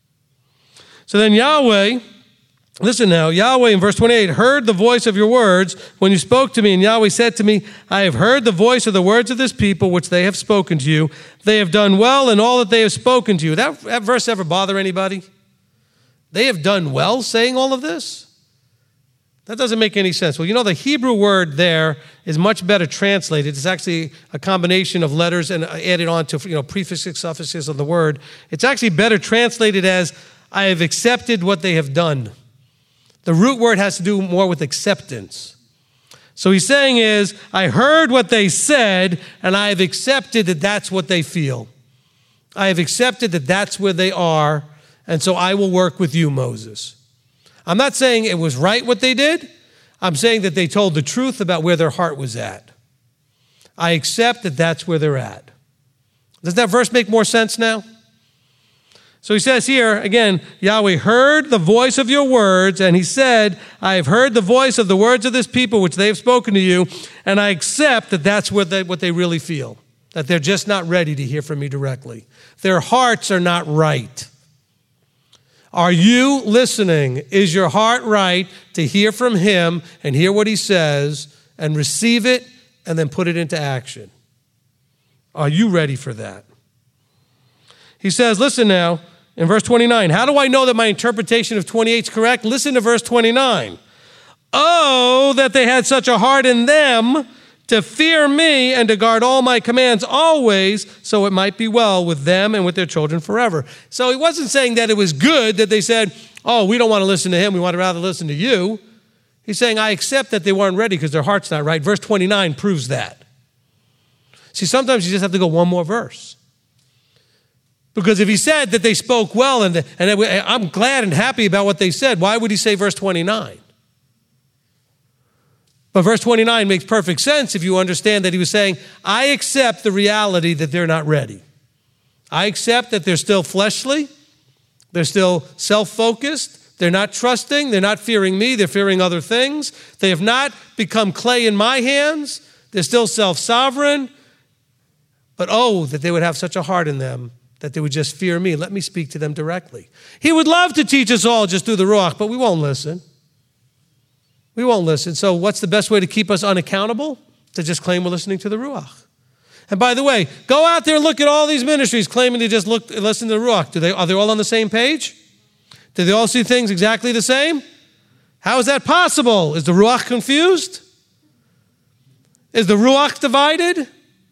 So then Yahweh, listen now, Yahweh in verse twenty-eight, heard the voice of your words when you spoke to me, and Yahweh said to me, I have heard the voice of the words of this people, which they have spoken to you. They have done well in all that they have spoken to you. That, that verse ever bother anybody? They have done well saying all of this? That doesn't make any sense. Well, you know, the Hebrew word there is much better translated. It's actually a combination of letters and added on to, you know, prefixes, suffixes of the word. It's actually better translated as, I have accepted what they have done. The root word has to do more with acceptance. So he's saying is, I heard what they said, and I have accepted that that's what they feel. I have accepted that that's where they are, and so I will work with you, Moses. I'm not saying it was right what they did. I'm saying that they told the truth about where their heart was at. I accept that that's where they're at. Does that verse make more sense now? So he says here, again, Yahweh heard the voice of your words, and he said, I have heard the voice of the words of this people, which they have spoken to you, and I accept that that's what they, what they really feel, that they're just not ready to hear from me directly. Their hearts are not right. Are you listening? Is your heart right to hear from him and hear what he says and receive it and then put it into action? Are you ready for that? He says, listen now, in verse twenty-nine, how do I know that my interpretation of twenty-eight is correct? Listen to verse twenty-nine. Oh, that they had such a heart in them to fear me and to guard all my commands always, so it might be well with them and with their children forever. So he wasn't saying that it was good that they said, oh, we don't want to listen to him, we want to rather listen to you. He's saying, I accept that they weren't ready because their heart's not right. Verse twenty-nine proves that. See, sometimes you just have to go one more verse. Because if he said that they spoke well, and, and I'm glad and happy about what they said, why would he say verse twenty-nine? But verse twenty-nine makes perfect sense if you understand that he was saying, I accept the reality that they're not ready. I accept that they're still fleshly. They're still self-focused. They're not trusting. They're not fearing me. They're fearing other things. They have not become clay in my hands. They're still self-sovereign. But oh, that they would have such a heart in them that they would just fear me. Let me speak to them directly. He would love to teach us all just through the Ruach, but we won't listen. We won't listen. So what's the best way to keep us unaccountable? To just claim we're listening to the Ruach. And by the way, go out there and look at all these ministries claiming to just look, listen to the Ruach. Do they, are they all on the same page? Do they all see things exactly the same? How is that possible? Is the Ruach confused? Is the Ruach divided?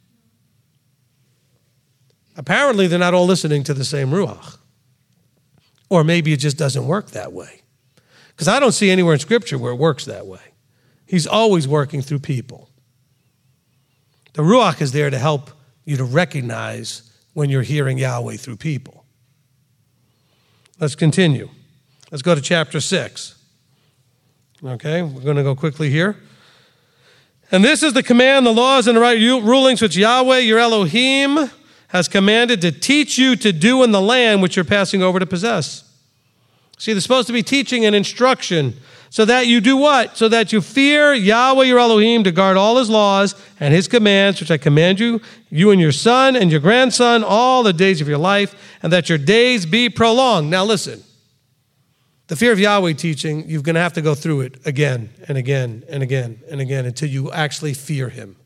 Apparently, they're not all listening to the same Ruach. Or maybe it just doesn't work that way. Because I don't see anywhere in Scripture where it works that way. He's always working through people. The Ruach is there to help you to recognize when you're hearing Yahweh through people. Let's continue. Let's go to chapter six. Okay, we're going to go quickly here. And this is the command, the laws, and the right rulings which Yahweh, your Elohim, has commanded to teach you to do in the land which you're passing over to possess. See, there's supposed to be teaching and instruction so that you do what? So that you fear Yahweh your Elohim to guard all his laws and his commands, which I command you, you and your son and your grandson, all the days of your life, and that your days be prolonged. Now listen, the fear of Yahweh teaching, you're going to have to go through it again and again and again and again until you actually fear him.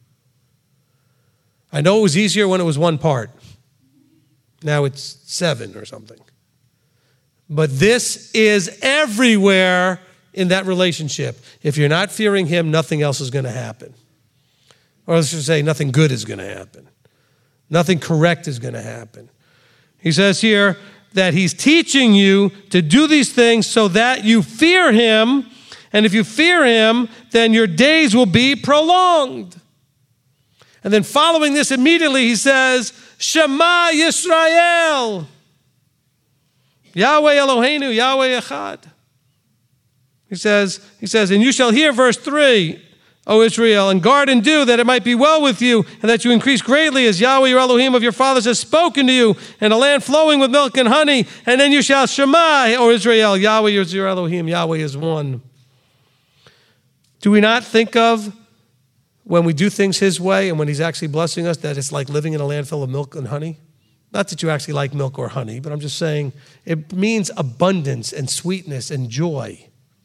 I know it was easier when it was one part. Now it's seven or something. But this is everywhere in that relationship. If you're not fearing him, nothing else is going to happen. Or let's just say nothing good is going to happen. Nothing correct is going to happen. He says here that he's teaching you to do these things so that you fear him. And if you fear him, then your days will be prolonged. And then following this immediately, he says, Shema Yisrael. Yahweh Eloheinu, Yahweh Echad. He says, he says, and you shall hear, verse three, O Israel, and guard and do that it might be well with you, and that you increase greatly as Yahweh your Elohim of your fathers has spoken to you, in a land flowing with milk and honey. And then you shall Shema, O Israel, Yahweh is your Elohim, Yahweh is one. Do we not think of when we do things his way and when he's actually blessing us, that it's like living in a land full of milk and honey? Not that you actually like milk or honey, but I'm just saying it means abundance and sweetness and joy.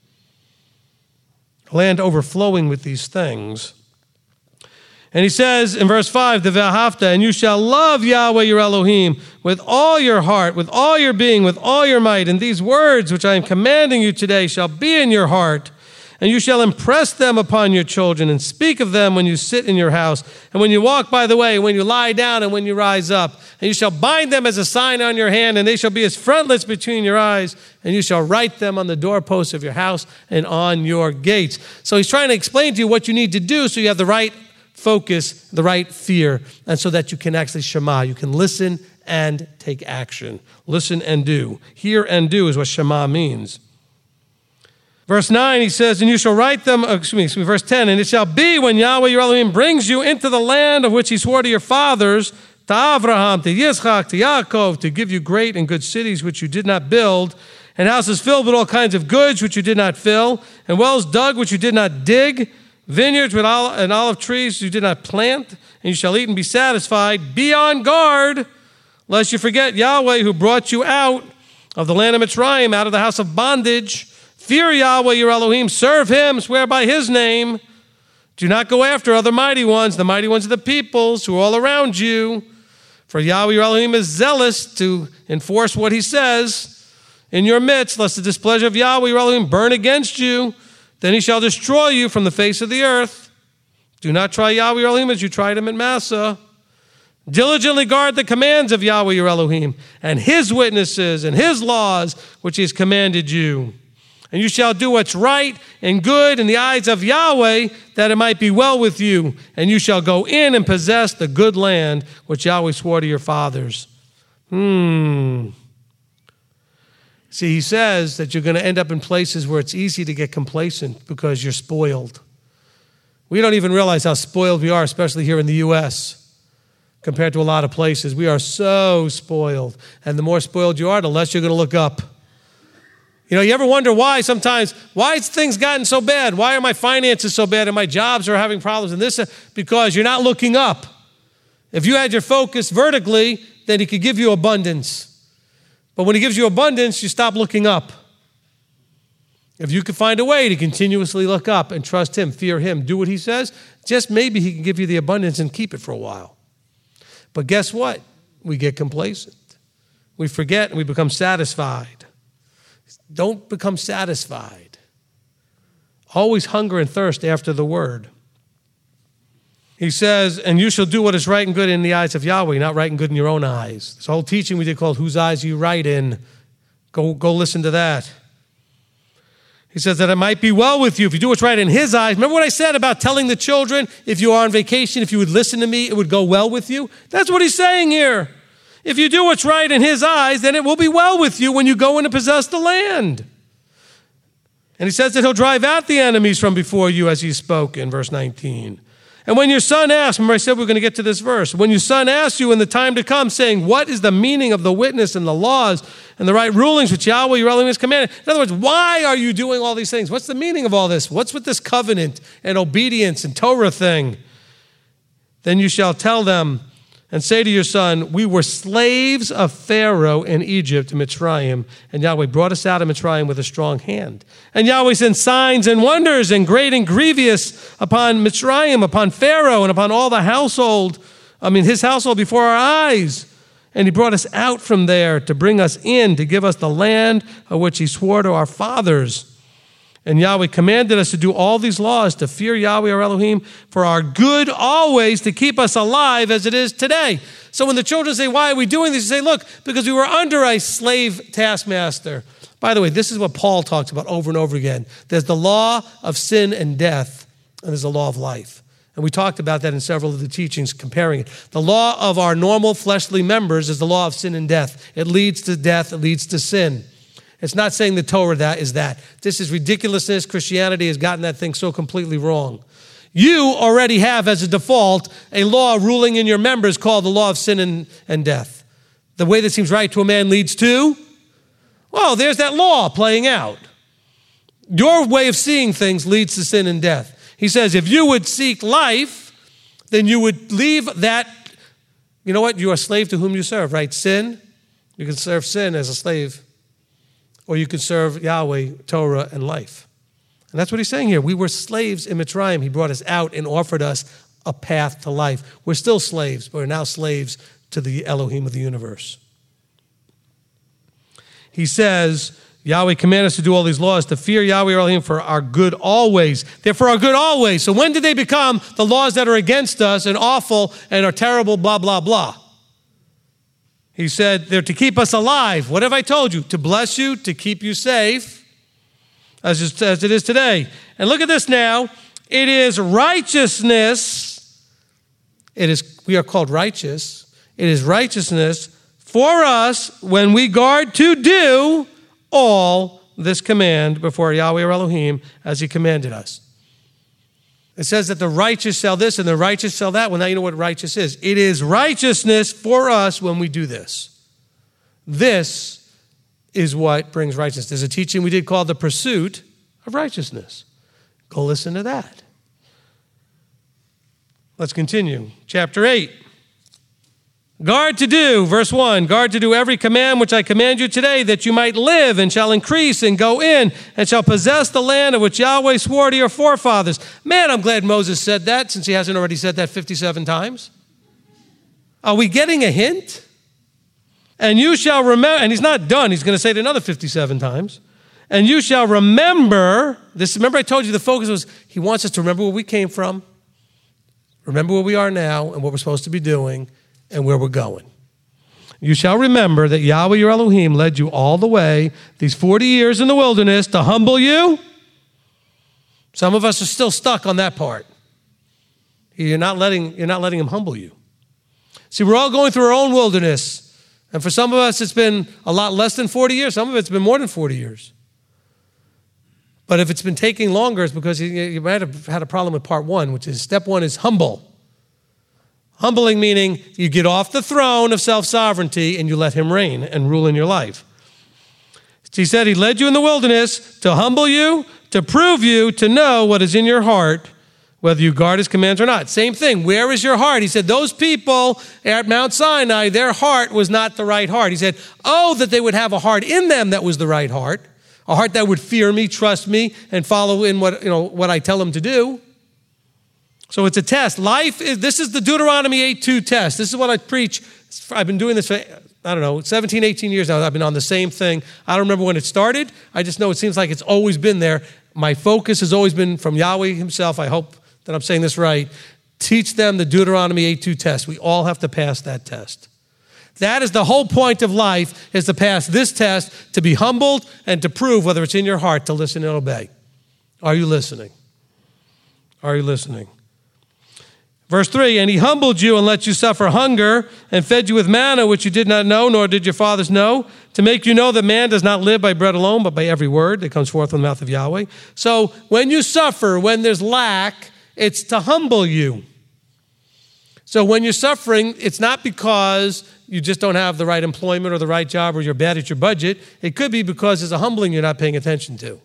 A land overflowing with these things. And he says in verse five, the V'ahavta, and you shall love Yahweh your Elohim with all your heart, with all your being, with all your might. And these words which I am commanding you today shall be in your heart. And you shall impress them upon your children and speak of them when you sit in your house and when you walk by the way, when you lie down and when you rise up. And you shall bind them as a sign on your hand, and they shall be as frontlets between your eyes. And you shall write them on the doorposts of your house and on your gates. So he's trying to explain to you what you need to do so you have the right focus, the right fear, and so that you can actually shema. You can listen and take action. Listen and do. Hear and do is what shema means. Verse nine, he says, and you shall write them, excuse me, excuse me, verse ten, and it shall be when Yahweh your Elohim brings you into the land of which he swore to your fathers, to Abraham, to Yitzchak, to Yaakov, to give you great and good cities which you did not build, and houses filled with all kinds of goods which you did not fill, and wells dug which you did not dig, vineyards with olive, and olive trees you did not plant, and you shall eat and be satisfied. Be on guard, lest you forget Yahweh who brought you out of the land of Mitzrayim, out of the house of bondage. Fear Yahweh your Elohim, serve him, swear by his name. Do not go after other mighty ones, the mighty ones of the peoples who are all around you. For Yahweh your Elohim is zealous to enforce what he says in your midst, lest the displeasure of Yahweh your Elohim burn against you. Then he shall destroy you from the face of the earth. Do not try Yahweh your Elohim as you tried him at Massah. Diligently guard the commands of Yahweh your Elohim and his witnesses and his laws which he has commanded you. And you shall do what's right and good in the eyes of Yahweh, that it might be well with you. And you shall go in and possess the good land which Yahweh swore to your fathers. Hmm. See, he says that you're going to end up in places where it's easy to get complacent because you're spoiled. We don't even realize how spoiled we are, especially here in the U S, compared to a lot of places. We are so spoiled. And the more spoiled you are, the less you're going to look up. You know, you ever wonder why sometimes, why has things gotten so bad? Why are my finances so bad and my jobs are having problems and this? Because you're not looking up. If you had your focus vertically, then he could give you abundance. But when he gives you abundance, you stop looking up. If you could find a way to continuously look up and trust him, fear him, do what he says, just maybe he can give you the abundance and keep it for a while. But guess what? We get complacent. We forget and we become satisfied. Don't become satisfied. Always hunger and thirst after the word. He says, and you shall do what is right and good in the eyes of Yahweh, not right and good in your own eyes. This whole teaching we did called Whose Eyes You Right In. Go, go listen to that. He says that it might be well with you if you do what's right in his eyes. Remember what I said about telling the children, if you are on vacation, if you would listen to me, it would go well with you? That's what he's saying here. If you do what's right in his eyes, then it will be well with you when you go in to possess the land. And he says that he'll drive out the enemies from before you as he spoke in verse nineteen. And when your son asks, remember I said we're going to get to this verse. When your son asks you in the time to come, saying, what is the meaning of the witness and the laws and the right rulings which Yahweh your Elohim has commanded? In other words, why are you doing all these things? What's the meaning of all this? What's with this covenant and obedience and Torah thing? Then you shall tell them, and say to your son, we were slaves of Pharaoh in Egypt, Mitzrayim, and Yahweh brought us out of Mitzrayim with a strong hand. And Yahweh sent signs and wonders and great and grievous upon Mitzrayim, upon Pharaoh, and upon all the household, I mean his household before our eyes. And he brought us out from there to bring us in, to give us the land of which he swore to our fathers. And Yahweh commanded us to do all these laws, to fear Yahweh our Elohim for our good always, to keep us alive as it is today. So when the children say, why are we doing this? You say, look, because we were under a slave taskmaster. By the way, this is what Paul talks about over and over again. There's the law of sin and death, and there's the law of life. And we talked about that in several of the teachings, comparing it. The law of our normal fleshly members is the law of sin and death. It leads to death. It leads to sin. It's not saying the Torah that is that. This is ridiculousness. Christianity has gotten that thing so completely wrong. You already have as a default a law ruling in your members called the law of sin and, and death. The way that seems right to a man leads to, well, there's that law playing out. Your way of seeing things leads to sin and death. He says, if you would seek life, then you would leave that. You know what? You are a slave to whom you serve, right? Sin. You can serve sin as a slave, or you can serve Yahweh, Torah, and life. And that's what he's saying here. We were slaves in Mitzrayim. He brought us out and offered us a path to life. We're still slaves, but we're now slaves to the Elohim of the universe. He says, Yahweh commanded us to do all these laws, to fear Yahweh Elohim for our good always. They're for our good always. So when did they become the laws that are against us and awful and are terrible, blah, blah, blah? He said they're to keep us alive. What have I told you? To bless you, to keep you safe, as it is today. And look at this now. It is righteousness. It is, we are called righteous. It is righteousness for us when we guard to do all this command before Yahweh or Elohim as he commanded us. It says that the righteous shall this and the righteous shall that. Well, now you know what righteous is. It is righteousness for us when we do this. This is what brings righteousness. There's a teaching we did called the pursuit of righteousness. Go listen to that. Let's continue. Chapter eight. Guard to do, verse one, guard to do every command which I command you today, that you might live and shall increase and go in and shall possess the land of which Yahweh swore to your forefathers. Man, I'm glad Moses said that, since he hasn't already said that fifty-seven times. Are we getting a hint? And you shall remember, and he's not done, he's going to say it another fifty-seven times. And you shall remember, this. Remember I told you the focus was, he wants us to remember where we came from, remember where we are now and what we're supposed to be doing, and where we're going. You shall remember that Yahweh your Elohim led you all the way these forty years in the wilderness to humble you. Some of us are still stuck on that part. You're not letting, you're not letting him humble you. See, we're all going through our own wilderness. And for some of us, it's been a lot less than forty years. Some of it's been more than forty years. But if it's been taking longer, it's because you, you might have had a problem with part one, which is step one is humble. Humbling meaning you get off the throne of self-sovereignty and you let him reign and rule in your life. He said he led you in the wilderness to humble you, to prove you, to know what is in your heart, whether you guard his commands or not. Same thing. Where is your heart? He said those people at Mount Sinai, their heart was not the right heart. He said, oh, that they would have a heart in them that was the right heart, a heart that would fear me, trust me, and follow in what, you know, what I tell them to do. So it's a test. Life is, this is the Deuteronomy eight two test. This is what I preach. I've been doing this for, I don't know, seventeen, eighteen years now. I've been on the same thing. I don't remember when it started. I just know it seems like it's always been there. My focus has always been from Yahweh himself. I hope that I'm saying this right. Teach them the Deuteronomy eight two test. We all have to pass that test. That is the whole point of life, is to pass this test, to be humbled and to prove whether it's in your heart to listen and obey. Are you listening? Are you listening? Verse three, and he humbled you and let you suffer hunger and fed you with manna, which you did not know, nor did your fathers know, to make you know that man does not live by bread alone, but by every word that comes forth from the mouth of Yahweh. So when you suffer, when there's lack, it's to humble you. So when you're suffering, it's not because you just don't have the right employment or the right job or you're bad at your budget. It could be because there's a humbling you're not paying attention to.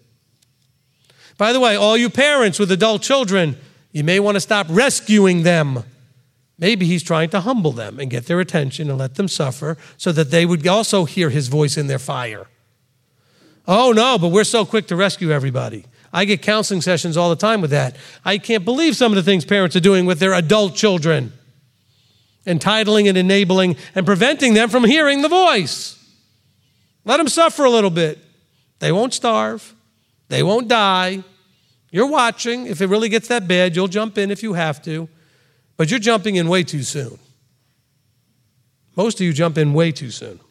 By the way, all you parents with adult children, you may want to stop rescuing them. Maybe he's trying to humble them and get their attention and let them suffer so that they would also hear his voice in their fire. Oh, no, but we're so quick to rescue everybody. I get counseling sessions all the time with that. I can't believe some of the things parents are doing with their adult children, entitling and enabling and preventing them from hearing the voice. Let them suffer a little bit. They won't starve. They won't die. You're watching. If it really gets that bad, you'll jump in if you have to. But you're jumping in way too soon. Most of you jump in way too soon.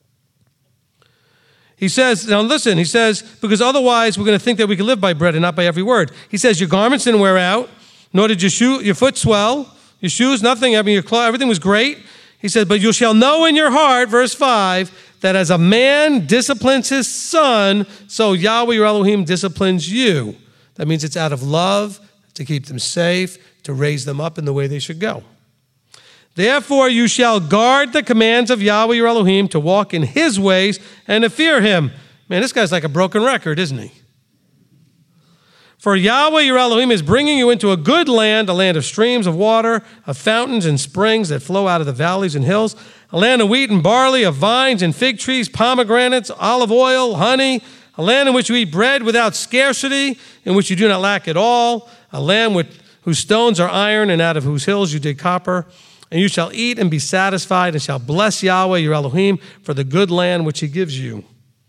He says, now listen, he says, because otherwise we're going to think that we can live by bread and not by every word. He says, your garments didn't wear out, nor did your shoe, your foot swell, your shoes, nothing. I mean, your clothes, everything was great. He said, but you shall know in your heart, verse five, that as a man disciplines his son, so Yahweh your Elohim disciplines you. That means it's out of love, to keep them safe, to raise them up in the way they should go. Therefore you shall guard the commands of Yahweh your Elohim, to walk in his ways and to fear him. Man, this guy's like a broken record, isn't he? For Yahweh your Elohim is bringing you into a good land, a land of streams of water, of fountains and springs that flow out of the valleys and hills, a land of wheat and barley, of vines and fig trees, pomegranates, olive oil, honey, a land in which you eat bread without scarcity, in which you do not lack at all, a land with, whose stones are iron, and out of whose hills you dig copper. And you shall eat and be satisfied, and shall bless Yahweh your Elohim for the good land which he gives you.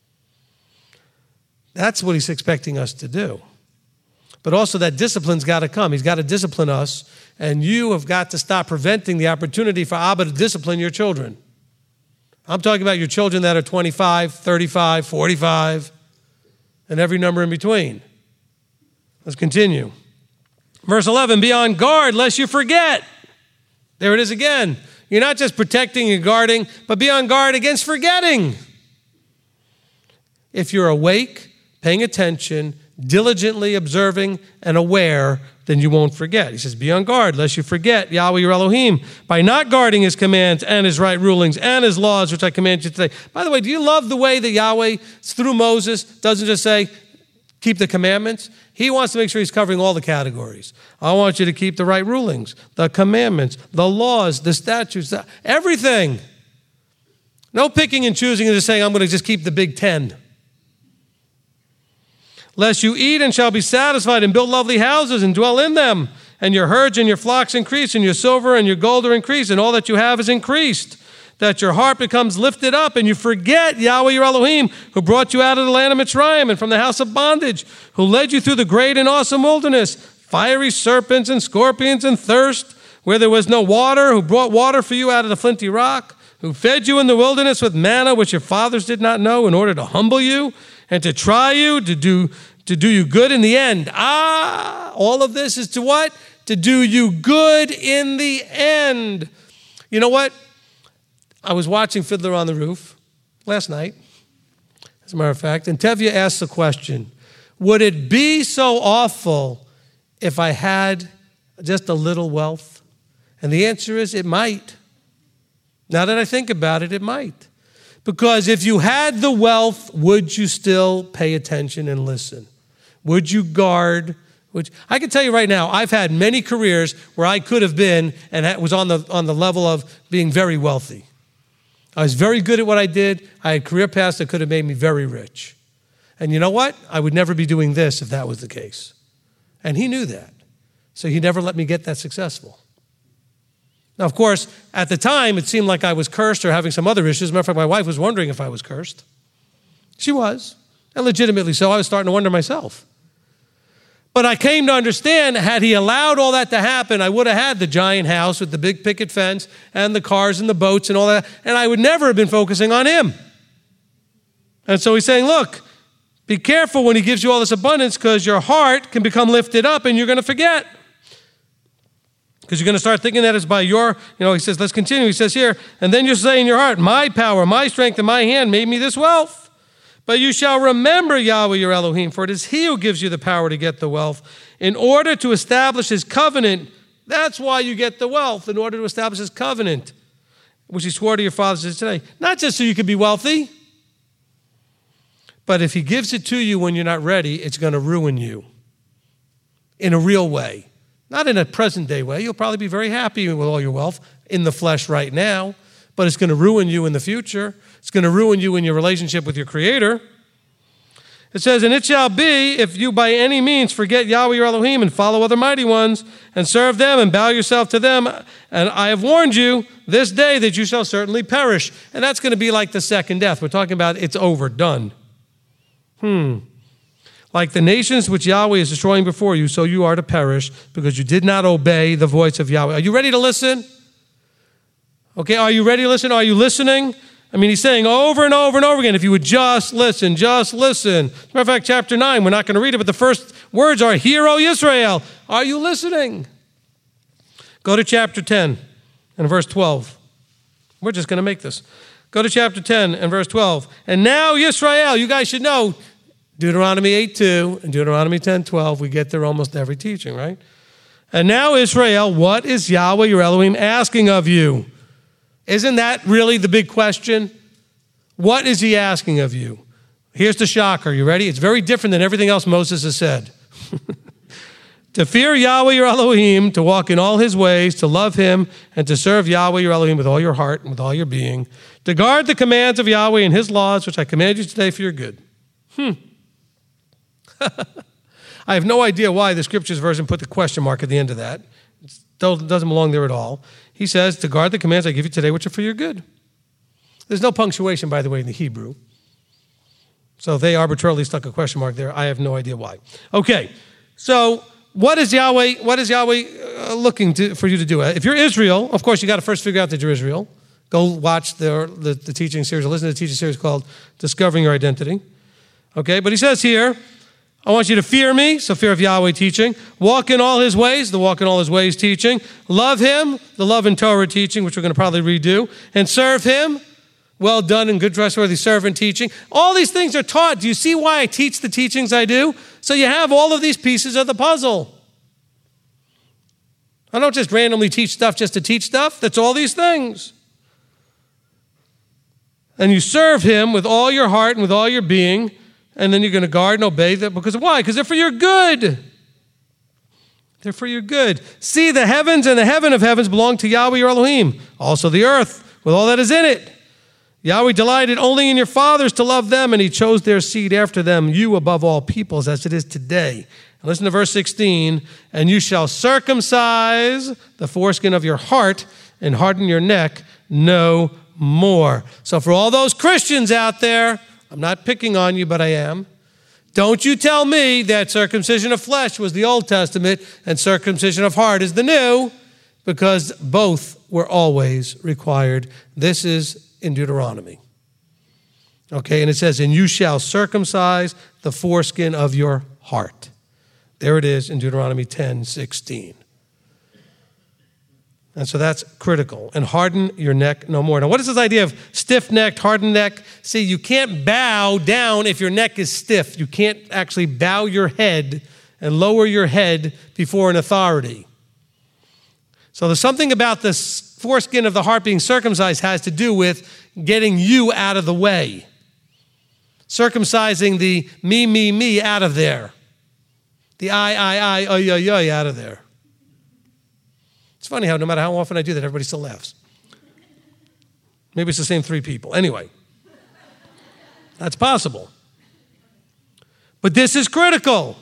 That's what he's expecting us to do. But also that discipline's got to come. He's got to discipline us, and you have got to stop preventing the opportunity for Abba to discipline your children. I'm talking about your children that are twenty-five, thirty-five, forty-five, and every number in between. Let's continue. Verse eleven, be on guard lest you forget. There it is again. You're not just protecting and guarding, but be on guard against forgetting. If you're awake, paying attention, diligently observing and aware, then you won't forget. He says, be on guard lest you forget Yahweh your Elohim by not guarding his commands and his right rulings and his laws, which I command you today. By the way, do you love the way that Yahweh, through Moses, doesn't just say, keep the commandments? He wants to make sure he's covering all the categories. I want you to keep the right rulings, the commandments, the laws, the statutes, the, everything. No picking and choosing and just saying, I'm going to just keep the big ten. Lest you eat and shall be satisfied and build lovely houses and dwell in them, and your herds and your flocks increase, and your silver and your gold are increased, and all that you have is increased, that your heart becomes lifted up, and you forget Yahweh your Elohim, who brought you out of the land of Mitzrayim and from the house of bondage, who led you through the great and awesome wilderness, fiery serpents and scorpions and thirst, where there was no water, who brought water for you out of the flinty rock, who fed you in the wilderness with manna, which your fathers did not know, in order to humble you, and to try you, to do to do you good in the end. Ah, all of this is to what? To do you good in the end. You know what? I was watching Fiddler on the Roof last night, as a matter of fact, and Tevye asked the question, would it be so awful if I had just a little wealth? And the answer is it might. Now that I think about it, it might. Because if you had the wealth, would you still pay attention and listen? Would you guard? Would you? I can tell you right now, I've had many careers where I could have been and was on the, on the level of being very wealthy. I was very good at what I did. I had career paths that could have made me very rich. And you know what? I would never be doing this if that was the case. And he knew that. So he never let me get that successful. Now, of course, at the time, it seemed like I was cursed or having some other issues. As a matter of fact, my wife was wondering if I was cursed. She was, and legitimately so. I was starting to wonder myself. But I came to understand, had he allowed all that to happen, I would have had the giant house with the big picket fence and the cars and the boats and all that, and I would never have been focusing on him. And so he's saying, look, be careful when he gives you all this abundance, because your heart can become lifted up and you're going to forget. Because you're going to start thinking that it's by your, you know, he says, let's continue. He says here, and then you say in your heart, my power, my strength, and my hand made me this wealth. But you shall remember Yahweh your Elohim, for it is he who gives you the power to get the wealth, in order to establish his covenant. That's why you get the wealth, in order to establish his covenant, which he swore to your fathers today. Not just so you can be wealthy, but if he gives it to you when you're not ready, it's going to ruin you in a real way. Not in a present-day way. You'll probably be very happy with all your wealth in the flesh right now, but it's going to ruin you in the future. It's going to ruin you in your relationship with your Creator. It says, and it shall be, if you by any means forget Yahweh your Elohim and follow other mighty ones and serve them and bow yourself to them, and I have warned you this day that you shall certainly perish. And that's going to be like the second death. We're talking about it's over, done. Hmm. Like the nations which Yahweh is destroying before you, so you are to perish, because you did not obey the voice of Yahweh. Are you ready to listen? Okay, are you ready to listen? Are you listening? I mean, he's saying over and over and over again, if you would just listen, just listen. As a matter of fact, chapter nine, we're not going to read it, but the first words are, Hear, O Israel. Are you listening? Go to chapter ten and verse twelve. We're just going to make this. Go to chapter ten and verse twelve. And now, Yisrael, you guys should know, Deuteronomy eight two and Deuteronomy ten twelve, we get there almost every teaching, right? And now, Israel, what is Yahweh your Elohim asking of you? Isn't that really the big question? What is he asking of you? Here's the shocker. You ready? It's very different than everything else Moses has said. To fear Yahweh your Elohim, to walk in all his ways, to love him, and to serve Yahweh your Elohim with all your heart and with all your being, to guard the commands of Yahweh and his laws, which I command you today for your good. Hmm. I have no idea why the Scriptures version put the question mark at the end of that. It doesn't belong there at all. He says, to guard the commands I give you today, which are for your good. There's no punctuation, by the way, in the Hebrew. So they arbitrarily stuck a question mark there. I have no idea why. Okay, so what is Yahweh, what is Yahweh uh, looking to, for you to do? If you're Israel, of course, you got to first figure out that you're Israel. Go watch the, the, the teaching series, or listen to the teaching series called Discovering Your Identity. Okay, but he says here, I want you to fear me, so fear of Yahweh teaching. Walk in all his ways, the walk in all his ways teaching. Love him, the love in Torah teaching, which we're going to probably redo. And serve him, well done and good trustworthy servant teaching. All these things are taught. Do you see why I teach the teachings I do? So you have all of these pieces of the puzzle. I don't just randomly teach stuff just to teach stuff. That's all these things. And you serve him with all your heart and with all your being, and then you're going to guard and obey them. Because why? Because they're for your good. They're for your good. See, the heavens and the heaven of heavens belong to Yahweh your Elohim. Also the earth with all that is in it. Yahweh delighted only in your fathers to love them, and he chose their seed after them, you above all peoples, as it is today. And listen to verse sixteen. And you shall circumcise the foreskin of your heart and harden your neck no more. So for all those Christians out there, I'm not picking on you, but I am. Don't you tell me that circumcision of flesh was the Old Testament and circumcision of heart is the New, because both were always required. This is in Deuteronomy. Okay, and it says, and you shall circumcise the foreskin of your heart. There it is in Deuteronomy ten sixteen. And so that's critical. And harden your neck no more. Now, what is this idea of stiff-necked, hardened neck? See, you can't bow down if your neck is stiff. You can't actually bow your head and lower your head before an authority. So there's something about the foreskin of the heart being circumcised has to do with getting you out of the way. Circumcising the me, me, me out of there. The I, I, I, oh, yo, yo, out of there. It's funny how no matter how often I do that, everybody still laughs. Maybe it's the same three people. Anyway, that's possible. But this is critical.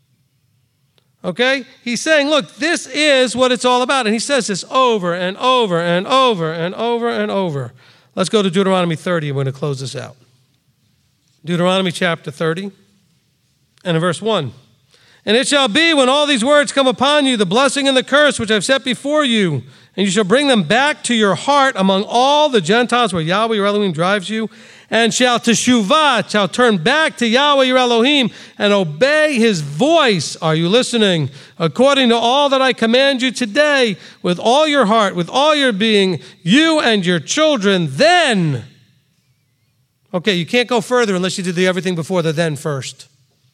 Okay? He's saying, look, this is what it's all about. And he says this over and over and over and over and over. Let's go to Deuteronomy thirty. I'm going to close this out. Deuteronomy chapter thirty and in verse one. And it shall be when all these words come upon you, the blessing and the curse which I've set before you, and you shall bring them back to your heart among all the Gentiles where Yahweh your Elohim drives you, and shall teshuvah, shall turn back to Yahweh your Elohim and obey his voice. Are you listening? According to all that I command you today, with all your heart, with all your being, you and your children, then. Okay, you can't go further unless you do the everything before the then first.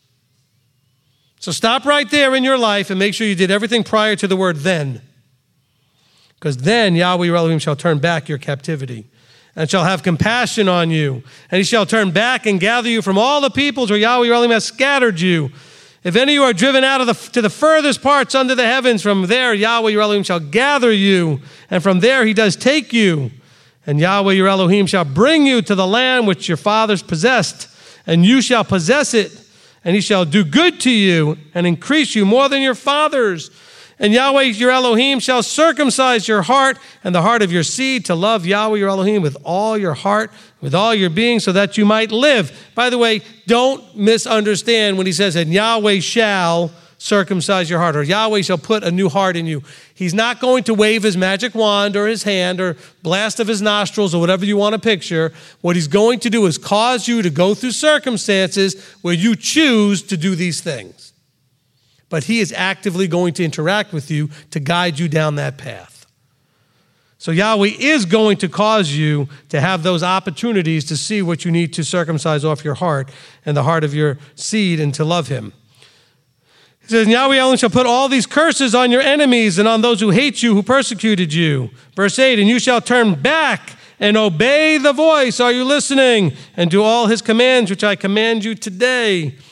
So stop right there in your life and make sure you did everything prior to the word then. Because then Yahweh your Elohim shall turn back your captivity and shall have compassion on you. And he shall turn back and gather you from all the peoples where Yahweh your Elohim has scattered you. If any of you are driven out of the, to the furthest parts under the heavens, from there Yahweh your Elohim shall gather you. And from there he does take you. And Yahweh your Elohim shall bring you to the land which your fathers possessed. And you shall possess it. And he shall do good to you and increase you more than your fathers. And Yahweh your Elohim shall circumcise your heart and the heart of your seed to love Yahweh your Elohim with all your heart, with all your being, so that you might live. By the way, don't misunderstand when he says, and Yahweh shall circumcise your heart, or Yahweh shall put a new heart in you. He's not going to wave his magic wand or his hand or blast of his nostrils or whatever you want to picture. What he's going to do is cause you to go through circumstances where you choose to do these things. But he is actively going to interact with you to guide you down that path. So Yahweh is going to cause you to have those opportunities to see what you need to circumcise off your heart and the heart of your seed and to love him. It says, Yahweh Elohim shall put all these curses on your enemies and on those who hate you, who persecuted you. Verse eight, and you shall turn back and obey the voice. Are you listening? And do all his commands, which I command you today.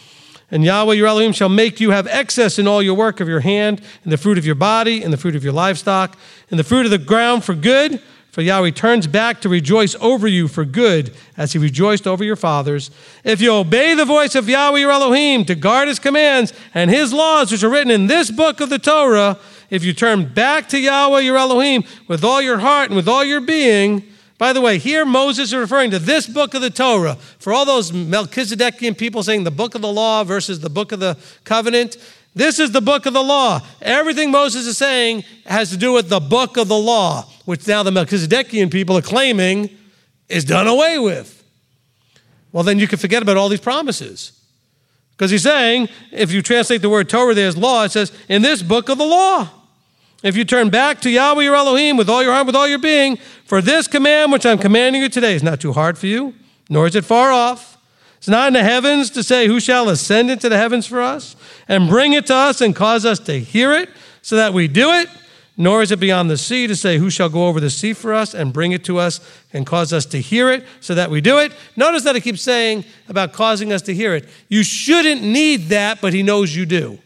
And Yahweh your Elohim shall make you have excess in all your work of your hand, in the fruit of your body, in the fruit of your livestock, in the fruit of the ground for good. For Yahweh turns back to rejoice over you for good, as he rejoiced over your fathers. If you obey the voice of Yahweh your Elohim to guard his commands and his laws, which are written in this book of the Torah, if you turn back to Yahweh your Elohim with all your heart and with all your being. By the way, here Moses is referring to this book of the Torah. For all those Melchizedekian people saying the book of the law versus the book of the covenant, this is the book of the law. Everything Moses is saying has to do with the book of the law, which now the Melchizedekian people are claiming is done away with. Well, then you can forget about all these promises. Because he's saying, if you translate the word Torah there as law, it says, in this book of the law. If you turn back to Yahweh your Elohim with all your heart, with all your being, for this command which I'm commanding you today is not too hard for you, nor is it far off. It's not in the heavens to say, who shall ascend into the heavens for us and bring it to us and cause us to hear it so that we do it? Nor is it beyond the sea to say, who shall go over the sea for us and bring it to us and cause us to hear it so that we do it? Notice that it keeps saying about causing us to hear it. You shouldn't need that, but he knows you do.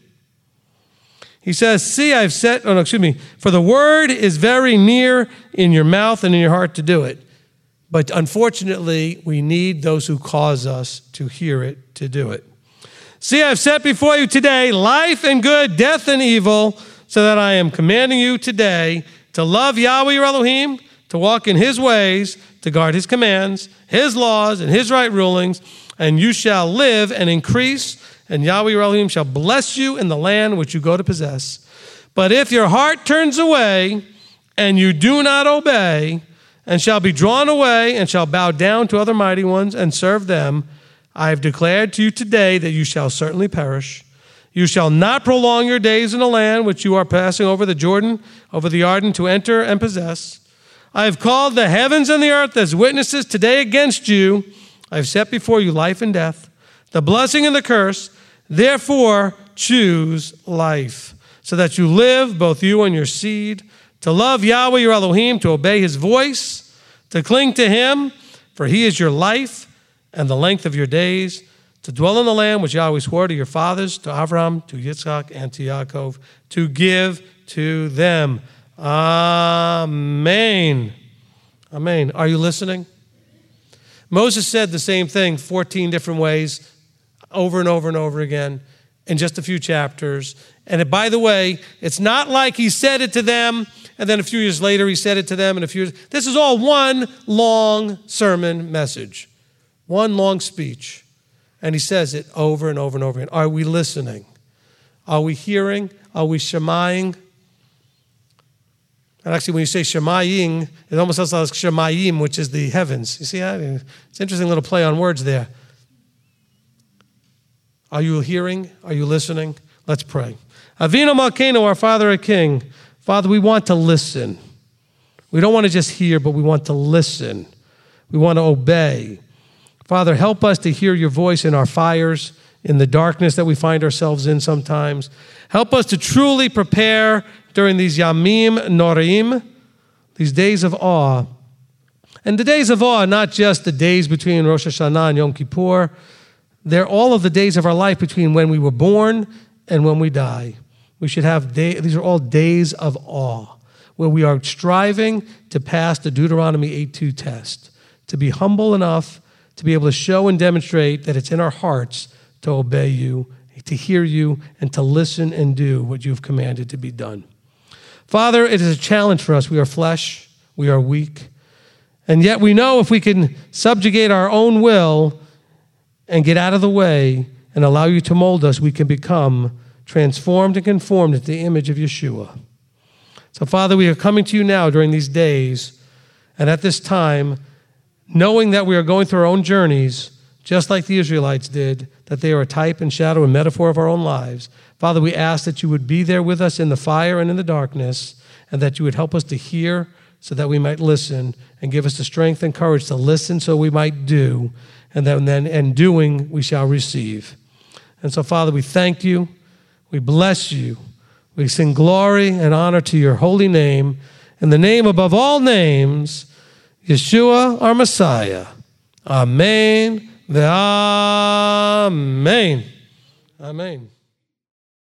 He says, see, I've set, oh no, excuse me, for the word is very near in your mouth and in your heart to do it. But unfortunately, we need those who cause us to hear it, to do it. See, I've set before you today life and good, death and evil, so that I am commanding you today to love Yahweh your Elohim, to walk in his ways, to guard his commands, his laws, and his right rulings, and you shall live and increase, and Yahweh your Elohim shall bless you in the land which you go to possess. But if your heart turns away, and you do not obey, and shall be drawn away, and shall bow down to other mighty ones, and serve them, I have declared to you today that you shall certainly perish. You shall not prolong your days in the land which you are passing over the Jordan, over the Jordan to enter and possess. I have called the heavens and the earth as witnesses today against you. I have set before you life and death, the blessing and the curse. Therefore, choose life, so that you live, both you and your seed, to love Yahweh your Elohim, to obey his voice, to cling to him, for he is your life and the length of your days, to dwell in the land which Yahweh swore to your fathers, to Abraham, to Yitzchak, and to Yaakov, to give to them. Amen. Amen. Are you listening? Moses said the same thing fourteen different ways, over and over and over again, in just a few chapters. And by the way, it's not like he said it to them, and then a few years later he said it to them, and a few years. This is all one long sermon message, one long speech. And he says it over and over and over again. Are we listening? Are we hearing? Are we shemaying? And actually, when you say shemaying, it almost sounds like shemayim, which is the heavens. You see that? It's an interesting little play on words there. Are you hearing? Are you listening? Let's pray. Avinu Malkeinu, our Father, our King. Father, we want to listen. We don't want to just hear, but we want to listen. We want to obey. Father, help us to hear your voice in our fires, in the darkness that we find ourselves in sometimes. Help us to truly prepare during these Yamim Norim, these days of awe. And the days of awe are not just the days between Rosh Hashanah and Yom Kippur. They're all of the days of our life between when we were born and when we die. We should have, day, these are all days of awe, where we are striving to pass the Deuteronomy eight two test, to be humble enough to be able to show and demonstrate that it's in our hearts to obey you, to hear you, and to listen and do what you've commanded to be done. Father, it is a challenge for us. We are flesh, we are weak, and yet we know if we can subjugate our own will and get out of the way and allow you to mold us, we can become transformed and conformed into the image of Yeshua. So, Father, we are coming to you now during these days and at this time, knowing that we are going through our own journeys, just like the Israelites did, that they are a type and shadow and metaphor of our own lives. Father, we ask that you would be there with us in the fire and in the darkness, and that you would help us to hear so that we might listen, and give us the strength and courage to listen so we might do, and then in doing we shall receive. And so, Father, we thank you, we bless you, we sing glory and honor to your holy name, in the name above all names, Yeshua, our Messiah. Amen. Amen. Amen.